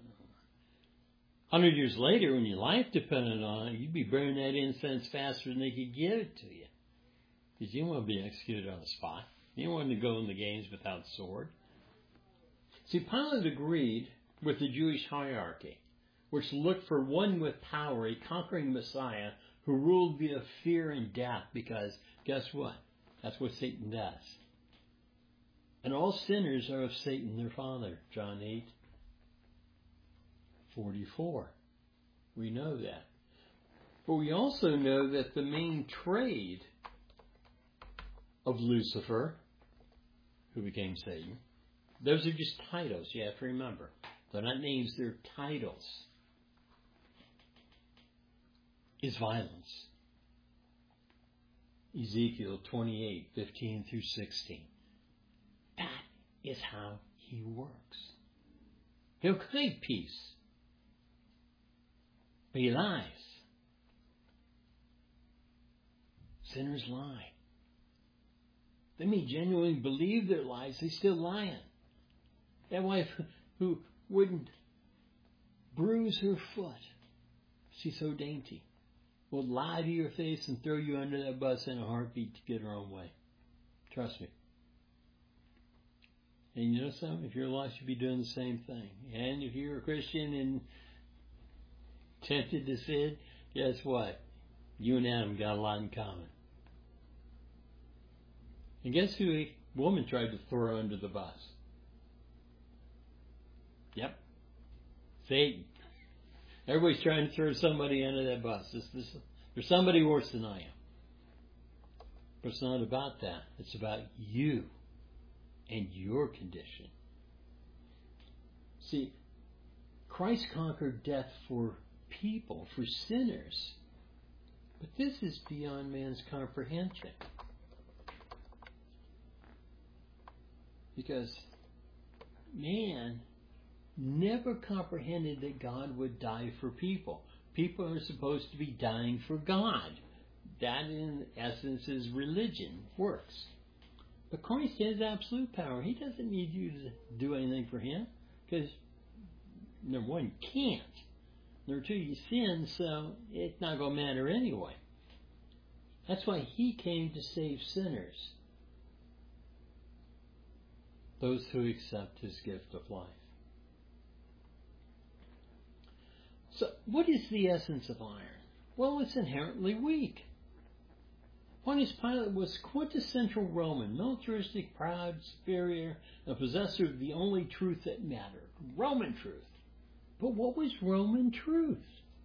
100 years later, when your life depended on it, you'd be burning that incense faster than they could give it to you. Because you didn't want to be executed on the spot. You didn't want to go in the games without sword. See, Pilate agreed with the Jewish hierarchy, which looked for one with power, a conquering Messiah who ruled via fear and death, because guess what? That's what Satan does. And all sinners are of Satan, their father. John 8:44. We know that. But we also know that the main trade of Lucifer, who became Satan, those are just titles, you have to remember. They're not names, they're titles. Is violence. Ezekiel 28:15 through 16. That is how he works. He'll claim peace, but he lies. Sinners lie. They may genuinely believe their lies, they're still lying. That wife who wouldn't bruise her foot, she's so dainty, will lie to your face and throw you under that bus in a heartbeat to get her own way. Trust me. And you know something? If you're lost, you'll be doing the same thing. And if you're a Christian and tempted to sin, guess what? You and Adam got a lot in common. And guess who a woman tried to throw under the bus? Yep. Satan. Everybody's trying to throw somebody under that bus. There's somebody worse than I am. But it's not about that. It's about you and your condition. See, Christ conquered death for people, for sinners. But this is beyond man's comprehension. Because man never comprehended that God would die for people. People are supposed to be dying for God. That, in essence, is religion, works. But Christ has absolute power. He doesn't need you to do anything for him, because, number one, you can't. Number two, you sin, so it's not going to matter anyway. That's why he came to save sinners, those who accept his gift of life. So, what is the essence of iron? Well, it's inherently weak. Pontius Pilate was quintessential Roman, militaristic, proud, superior, a possessor of the only truth that mattered, Roman truth. But what was Roman truth?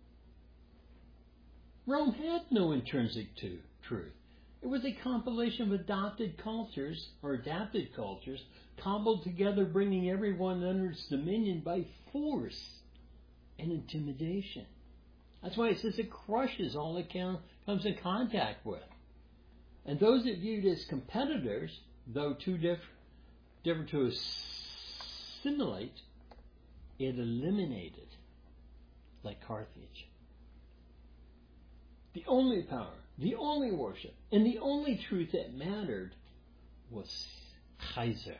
Rome had no intrinsic truth. It was a compilation of adapted cultures, cobbled together, bringing everyone under its dominion by force and intimidation. That's why it says it crushes all it comes in contact with. And those it viewed as competitors, though too different to assimilate, it eliminated, like Carthage. The only power, the only worship, and the only truth that mattered was Caesar.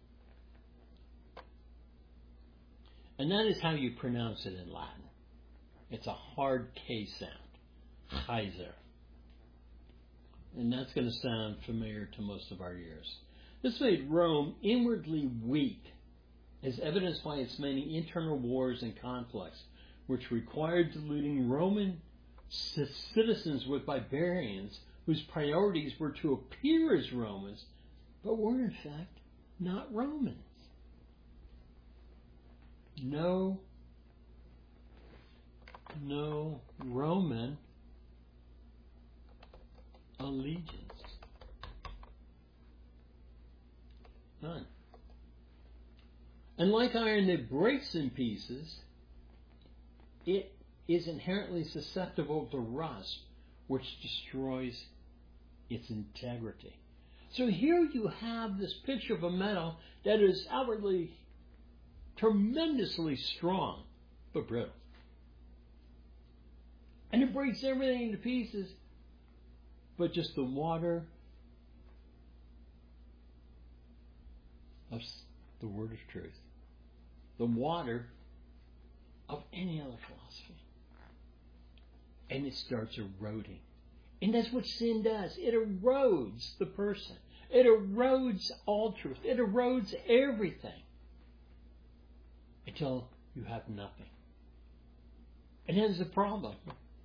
And that is how you pronounce it in Latin. It's a hard K sound. Caesar. And that's going to sound familiar to most of our ears. This made Rome inwardly weak, as evidenced by its many internal wars and conflicts, which required diluting Roman citizens with barbarians whose priorities were to appear as Romans, but were in fact not Romans. No Roman allegiance. None. And like iron that breaks in pieces, it is inherently susceptible to rust, which destroys its integrity. So here you have this picture of a metal that is outwardly tremendously strong, but brittle. And it breaks everything into pieces, but just the water of the word of truth. The water of any other philosophy. And it starts eroding. And that's what sin does. It erodes the person. It erodes all truth. It erodes everything. Until you have nothing. And that is a problem.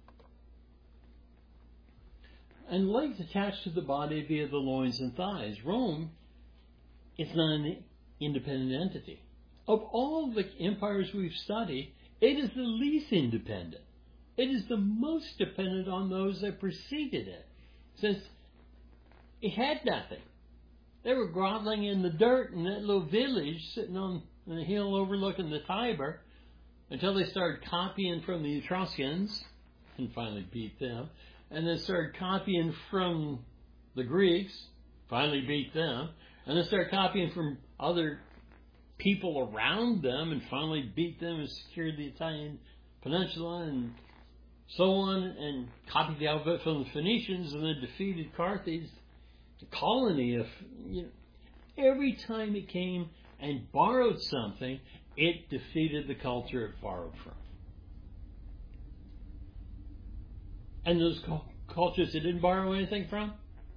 And legs attached to the body via the loins and thighs. Rome is not an independent entity. Of all the empires we've studied, it is the least independent. It is the most dependent on those that preceded it, since it had nothing. They were groveling in the dirt in that little village sitting on the hill overlooking the Tiber until they started copying from the Etruscans and finally beat them, and then started copying from the Greeks, finally beat them, and then started copying from other people around them and finally beat them and secured the Italian peninsula and so on, and copied the alphabet from the Phoenicians and then defeated Carthage, the colony of, every time it came and borrowed something, it defeated the culture it borrowed from. And those cultures it didn't borrow anything from,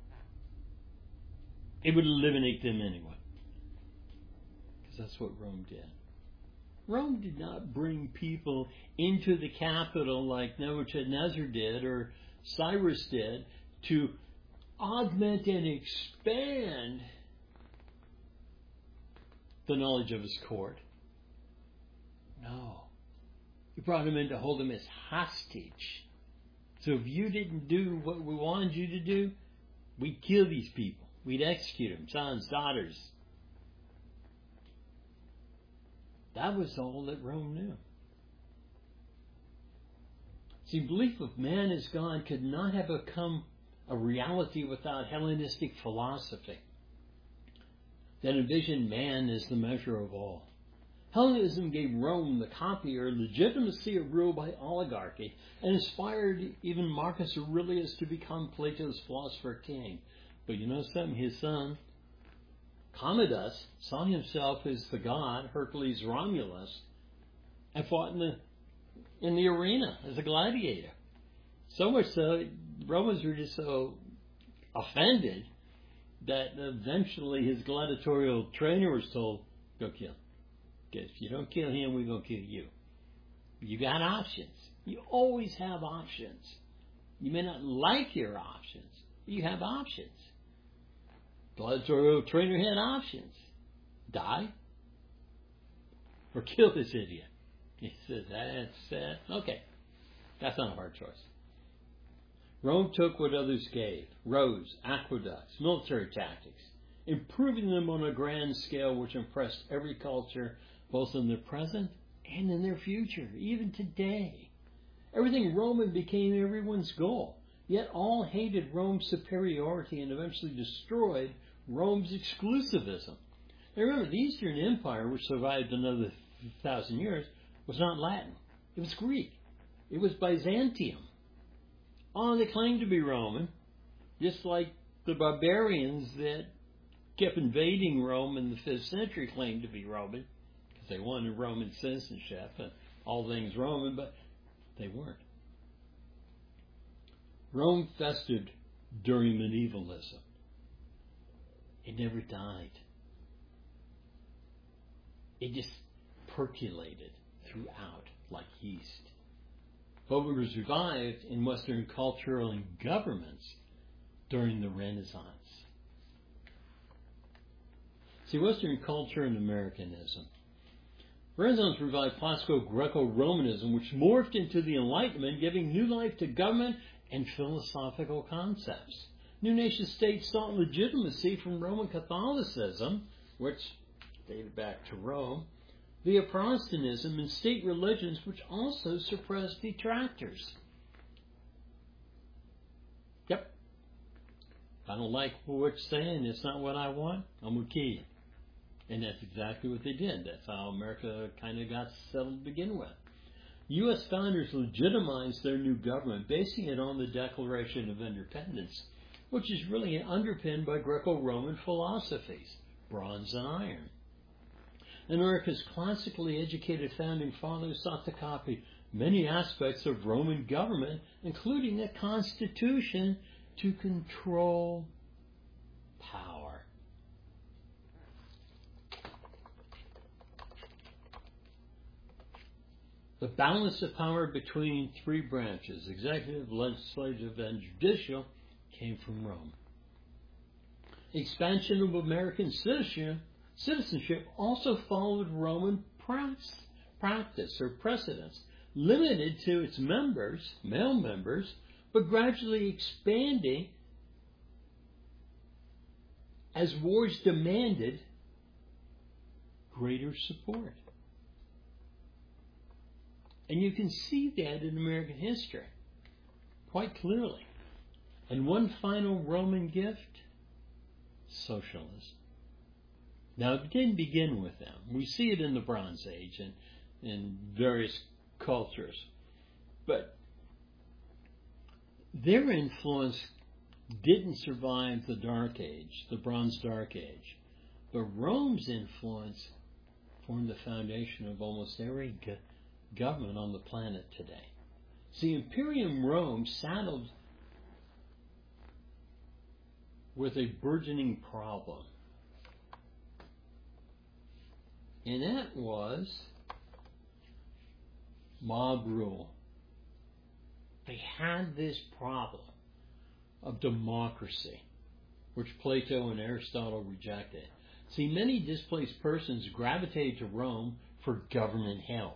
it would eliminate them anyway. Because that's what Rome did. Rome did not bring people into the capital like Nebuchadnezzar did or Cyrus did to augment and expand the knowledge of his court. No. He brought them in to hold them as hostage. So if you didn't do what we wanted you to do, we'd kill these people. We'd execute them, sons, daughters. That was all that Rome knew. See, belief of man as God could not have become a reality without Hellenistic philosophy that envisioned man as the measure of all. Hellenism gave Rome the copy or legitimacy of rule by oligarchy and inspired even Marcus Aurelius to become Plato's philosopher king. But you know something? His son, Commodus, saw himself as the god, Hercules Romulus, and fought in the arena as a gladiator. So much so, Romans were just so offended that eventually his gladiatorial trainer was told, go kill him. Because if you don't kill him, we're going to kill you. You got options. You always have options. You may not like your options. You have options. Gladiatorial trainer had options. Die or kill this idiot. He says, that's okay. That's not a hard choice. Rome took what others gave. Roads, aqueducts, military tactics, improving them on a grand scale which impressed every culture, both in their present and in their future, even today. Everything Roman became everyone's goal, yet all hated Rome's superiority and eventually destroyed Rome's exclusivism. Now remember, the Eastern Empire, which survived another 1,000 years, was not Latin. It was Greek. It was Byzantium. Oh, they claimed to be Roman, just like the barbarians that kept invading Rome in the 5th century claimed to be Roman, because they wanted Roman citizenship and all things Roman, but they weren't. Rome festered during medievalism. It never died. It just percolated throughout like yeast. But it was revived in Western culture and governments during the Renaissance. See, Western culture and Americanism. Renaissance revived classical Greco-Romanism, which morphed into the Enlightenment, giving new life to government and philosophical concepts. New nation-states sought legitimacy from Roman Catholicism, which dated back to Rome, via Protestantism and state religions, which also suppressed detractors. Yep. If I don't like what you're saying, it's not what I want, I'm going to kill you. And that's exactly what they did. That's how America kind of got settled to begin with. U.S. founders legitimized their new government, basing it on the Declaration of Independence, which is really underpinned by Greco-Roman philosophies, bronze and iron. America's classically educated founding fathers sought to copy many aspects of Roman government, including a constitution, to control power. The balance of power between three branches, executive, legislative, and judicial, came from Rome. The expansion of American citizenship also followed Roman practice or precedents, limited to its members, male members, but gradually expanding as wars demanded greater support. And you can see that in American history quite clearly. And one final Roman gift, socialism. Now, it didn't begin with them. We see it in the Bronze Age and in various cultures. But their influence didn't survive the Dark Age, the Bronze Dark Age. But Rome's influence formed the foundation of almost every government on the planet today. See, Imperium Rome saddled with a burgeoning problem. And that was mob rule. They had this problem of democracy, which Plato and Aristotle rejected. See, many displaced persons gravitated to Rome for government help.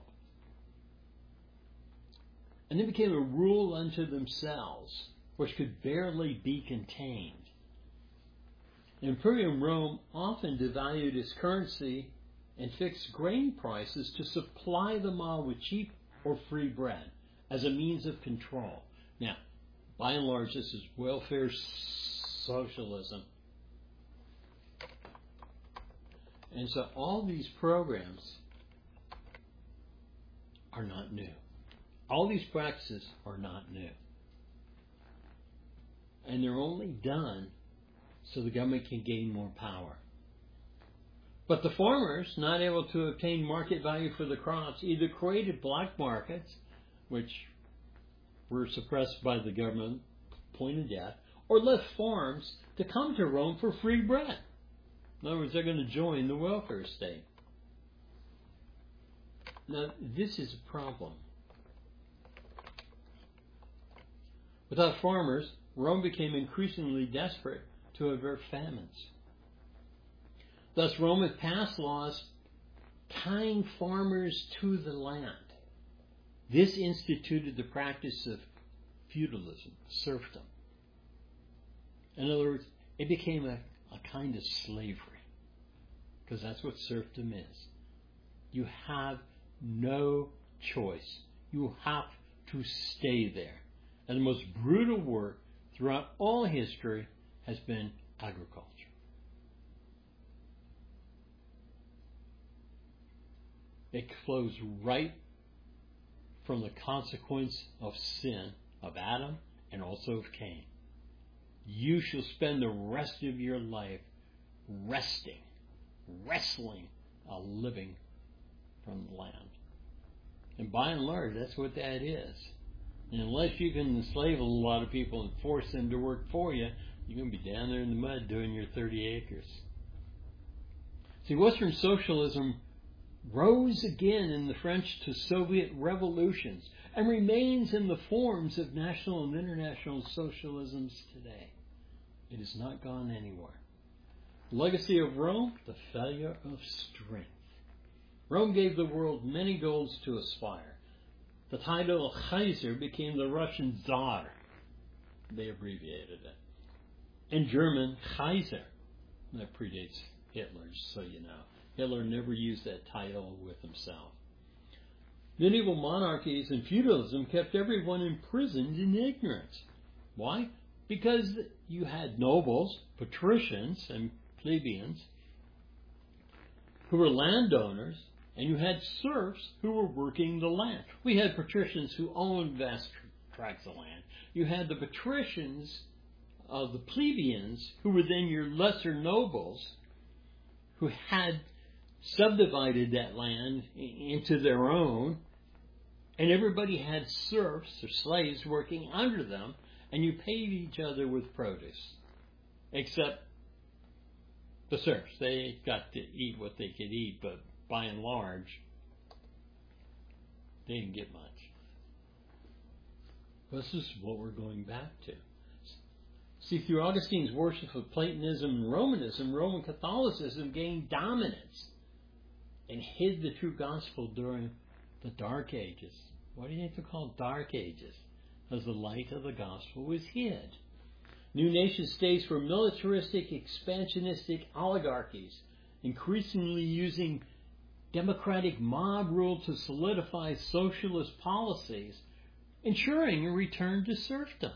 And they became a rule unto themselves, which could barely be contained. Imperium Rome often devalued its currency and fixed grain prices to supply the mob with cheap or free bread as a means of control. Now, by and large, this is welfare socialism. And so all these programs are not new. All these practices are not new. And they're only done so the government can gain more power. But the farmers, not able to obtain market value for the crops, either created black markets, which were suppressed by the government, point of death, or left farms to come to Rome for free bread. In other words, they're going to join the welfare state. Now, this is a problem. Without farmers, Rome became increasingly desperate to avert famines. Thus, Rome had passed laws tying farmers to the land. This instituted the practice of feudalism, serfdom. In other words, it became a kind of slavery, because that's what serfdom is. You have no choice. You have to stay there. And the most brutal work throughout all history has been agriculture. It flows right from the consequence of sin of Adam and also of Cain. You shall spend the rest of your life wrestling a living from the land. And by and large, that's what that is. And unless you can enslave a lot of people and force them to work for you, you're going to be down there in the mud doing your 30 acres. See, Western socialism rose again in the French to Soviet revolutions and remains in the forms of national and international socialisms today. It has not gone anywhere. Legacy of Rome, the failure of strength. Rome gave the world many goals to aspire. The title of Kaiser became the Russian Tsar. They abbreviated it. In German, Kaiser. That predates Hitler, just so you know. Hitler never used that title with himself. Medieval monarchies and feudalism kept everyone imprisoned in ignorance. Why? Because you had nobles, patricians, and plebeians who were landowners, and you had serfs who were working the land. We had patricians who owned vast tracts of land. You had the patricians of the plebeians, who were then your lesser nobles, who had subdivided that land into their own, and everybody had serfs or slaves working under them, and you paid each other with produce. Except the serfs. They got to eat what they could eat, but by and large, they didn't get much. This is what we're going back to. See, through Augustine's worship of Platonism and Romanism, Roman Catholicism gained dominance and hid the true gospel during the Dark Ages. Why do you think they're called Dark Ages? Because the light of the gospel was hid. New nation states were militaristic, expansionistic oligarchies, increasingly using democratic mob rule to solidify socialist policies, ensuring a return to serfdom.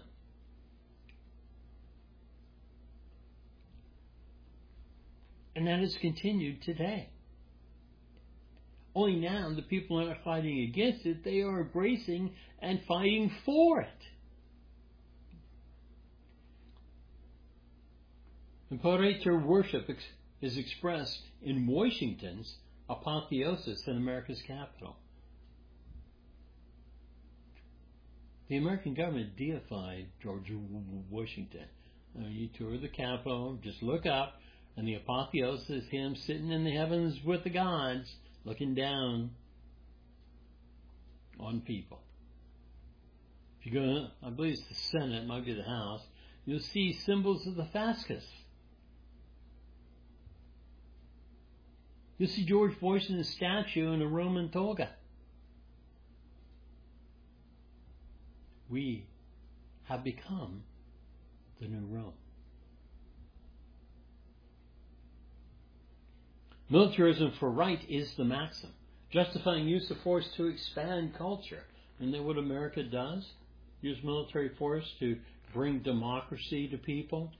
And that has continued today. Only now the people aren't fighting against it, they are embracing and fighting for it. Imperator worship is expressed in Washington's apotheosis in America's capital. The American government deified George Washington. You tour the Capitol, just look up, and the apotheosis is him sitting in the heavens with the gods, looking down on people. If you go, I believe it's the Senate, might be the House, you'll see symbols of the fascists. You'll see George Washington's statue in a Roman toga. We have become the new Rome. Militarism for right is the maxim, justifying use of force to expand culture. Isn't that what America does? Use military force to bring democracy to people?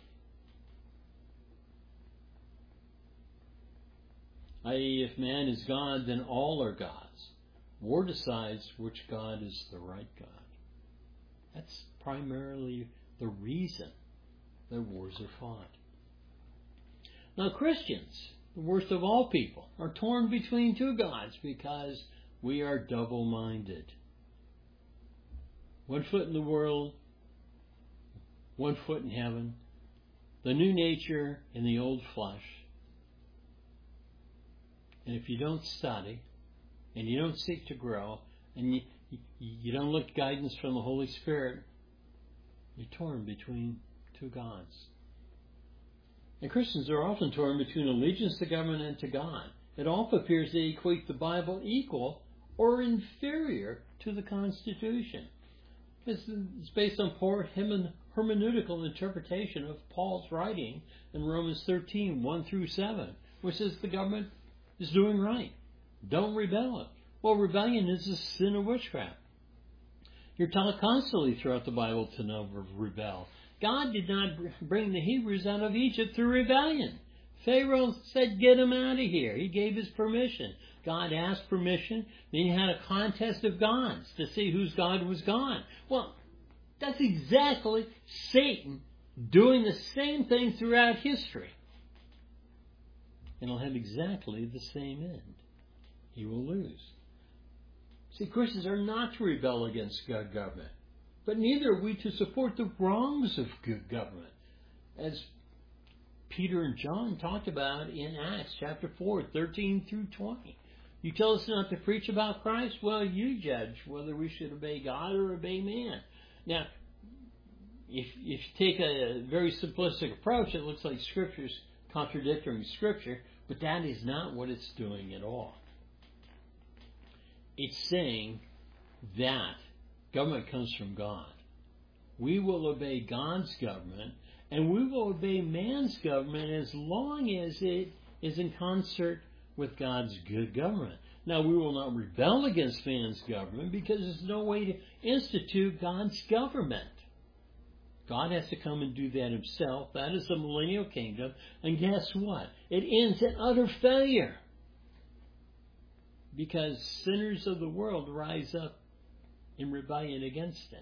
I.e., if man is God, then all are gods. War decides which God is the right God. That's primarily the reason that wars are fought. Now, Christians, the worst of all people, are torn between two gods because we are double-minded. One foot in the world, one foot in heaven, the new nature in the old flesh. And if you don't study, and you don't seek to grow, and you don't look guidance from the Holy Spirit, You're torn between two gods. And Christians are often torn between allegiance to government and to God. It often appears they equate the Bible equal or inferior to the Constitution. It's based on poor hermeneutical interpretation of Paul's writing in Romans 13, 1 through 7, which says the government is doing right. Don't rebel. Well, rebellion is a sin of witchcraft. You're taught constantly throughout the Bible to never rebel. God did not bring the Hebrews out of Egypt through rebellion. Pharaoh said, get them out of here. He gave his permission. God asked permission. Then you had a contest of gods to see whose God was God. Well, that's exactly Satan doing the same thing throughout history. And he'll have exactly the same end. He will lose. See, Christians are not to rebel against good government, but neither are we to support the wrongs of good government, as Peter and John talked about in Acts chapter 4, 13 through 20. You tell us not to preach about Christ? Well, you judge whether we should obey God or obey man. Now, if you take a very simplistic approach, it looks like Scripture's contradicting Scripture, but that is not what it's doing at all. It's saying that government comes from God. We will obey God's government, and we will obey man's government as long as it is in concert with God's good government. Now, we will not rebel against man's government because there's no way to institute God's government. God has to come and do that himself. That is the millennial kingdom. And guess what? It ends in utter failure. Because sinners of the world rise up in rebellion against it.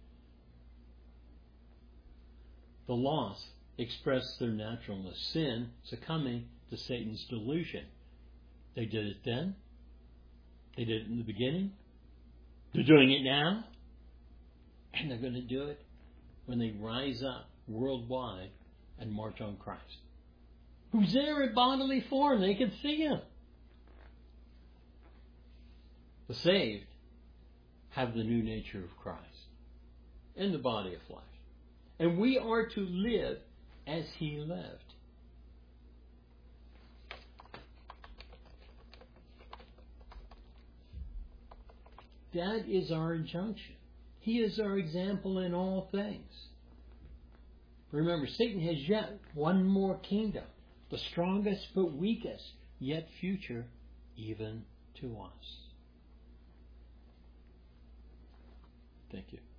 The lost express their naturalness, sin, succumbing to Satan's delusion. They did it then. They did it in the beginning. They're doing it now. And they're going to do it when they rise up worldwide and march on Christ, who's there in bodily form. They can see him. The saved have the new nature of Christ in the body of flesh. And we are to live as he lived. That is our injunction. He is our example in all things. Remember, Satan has yet one more kingdom, the strongest but weakest, yet future even to us. Thank you.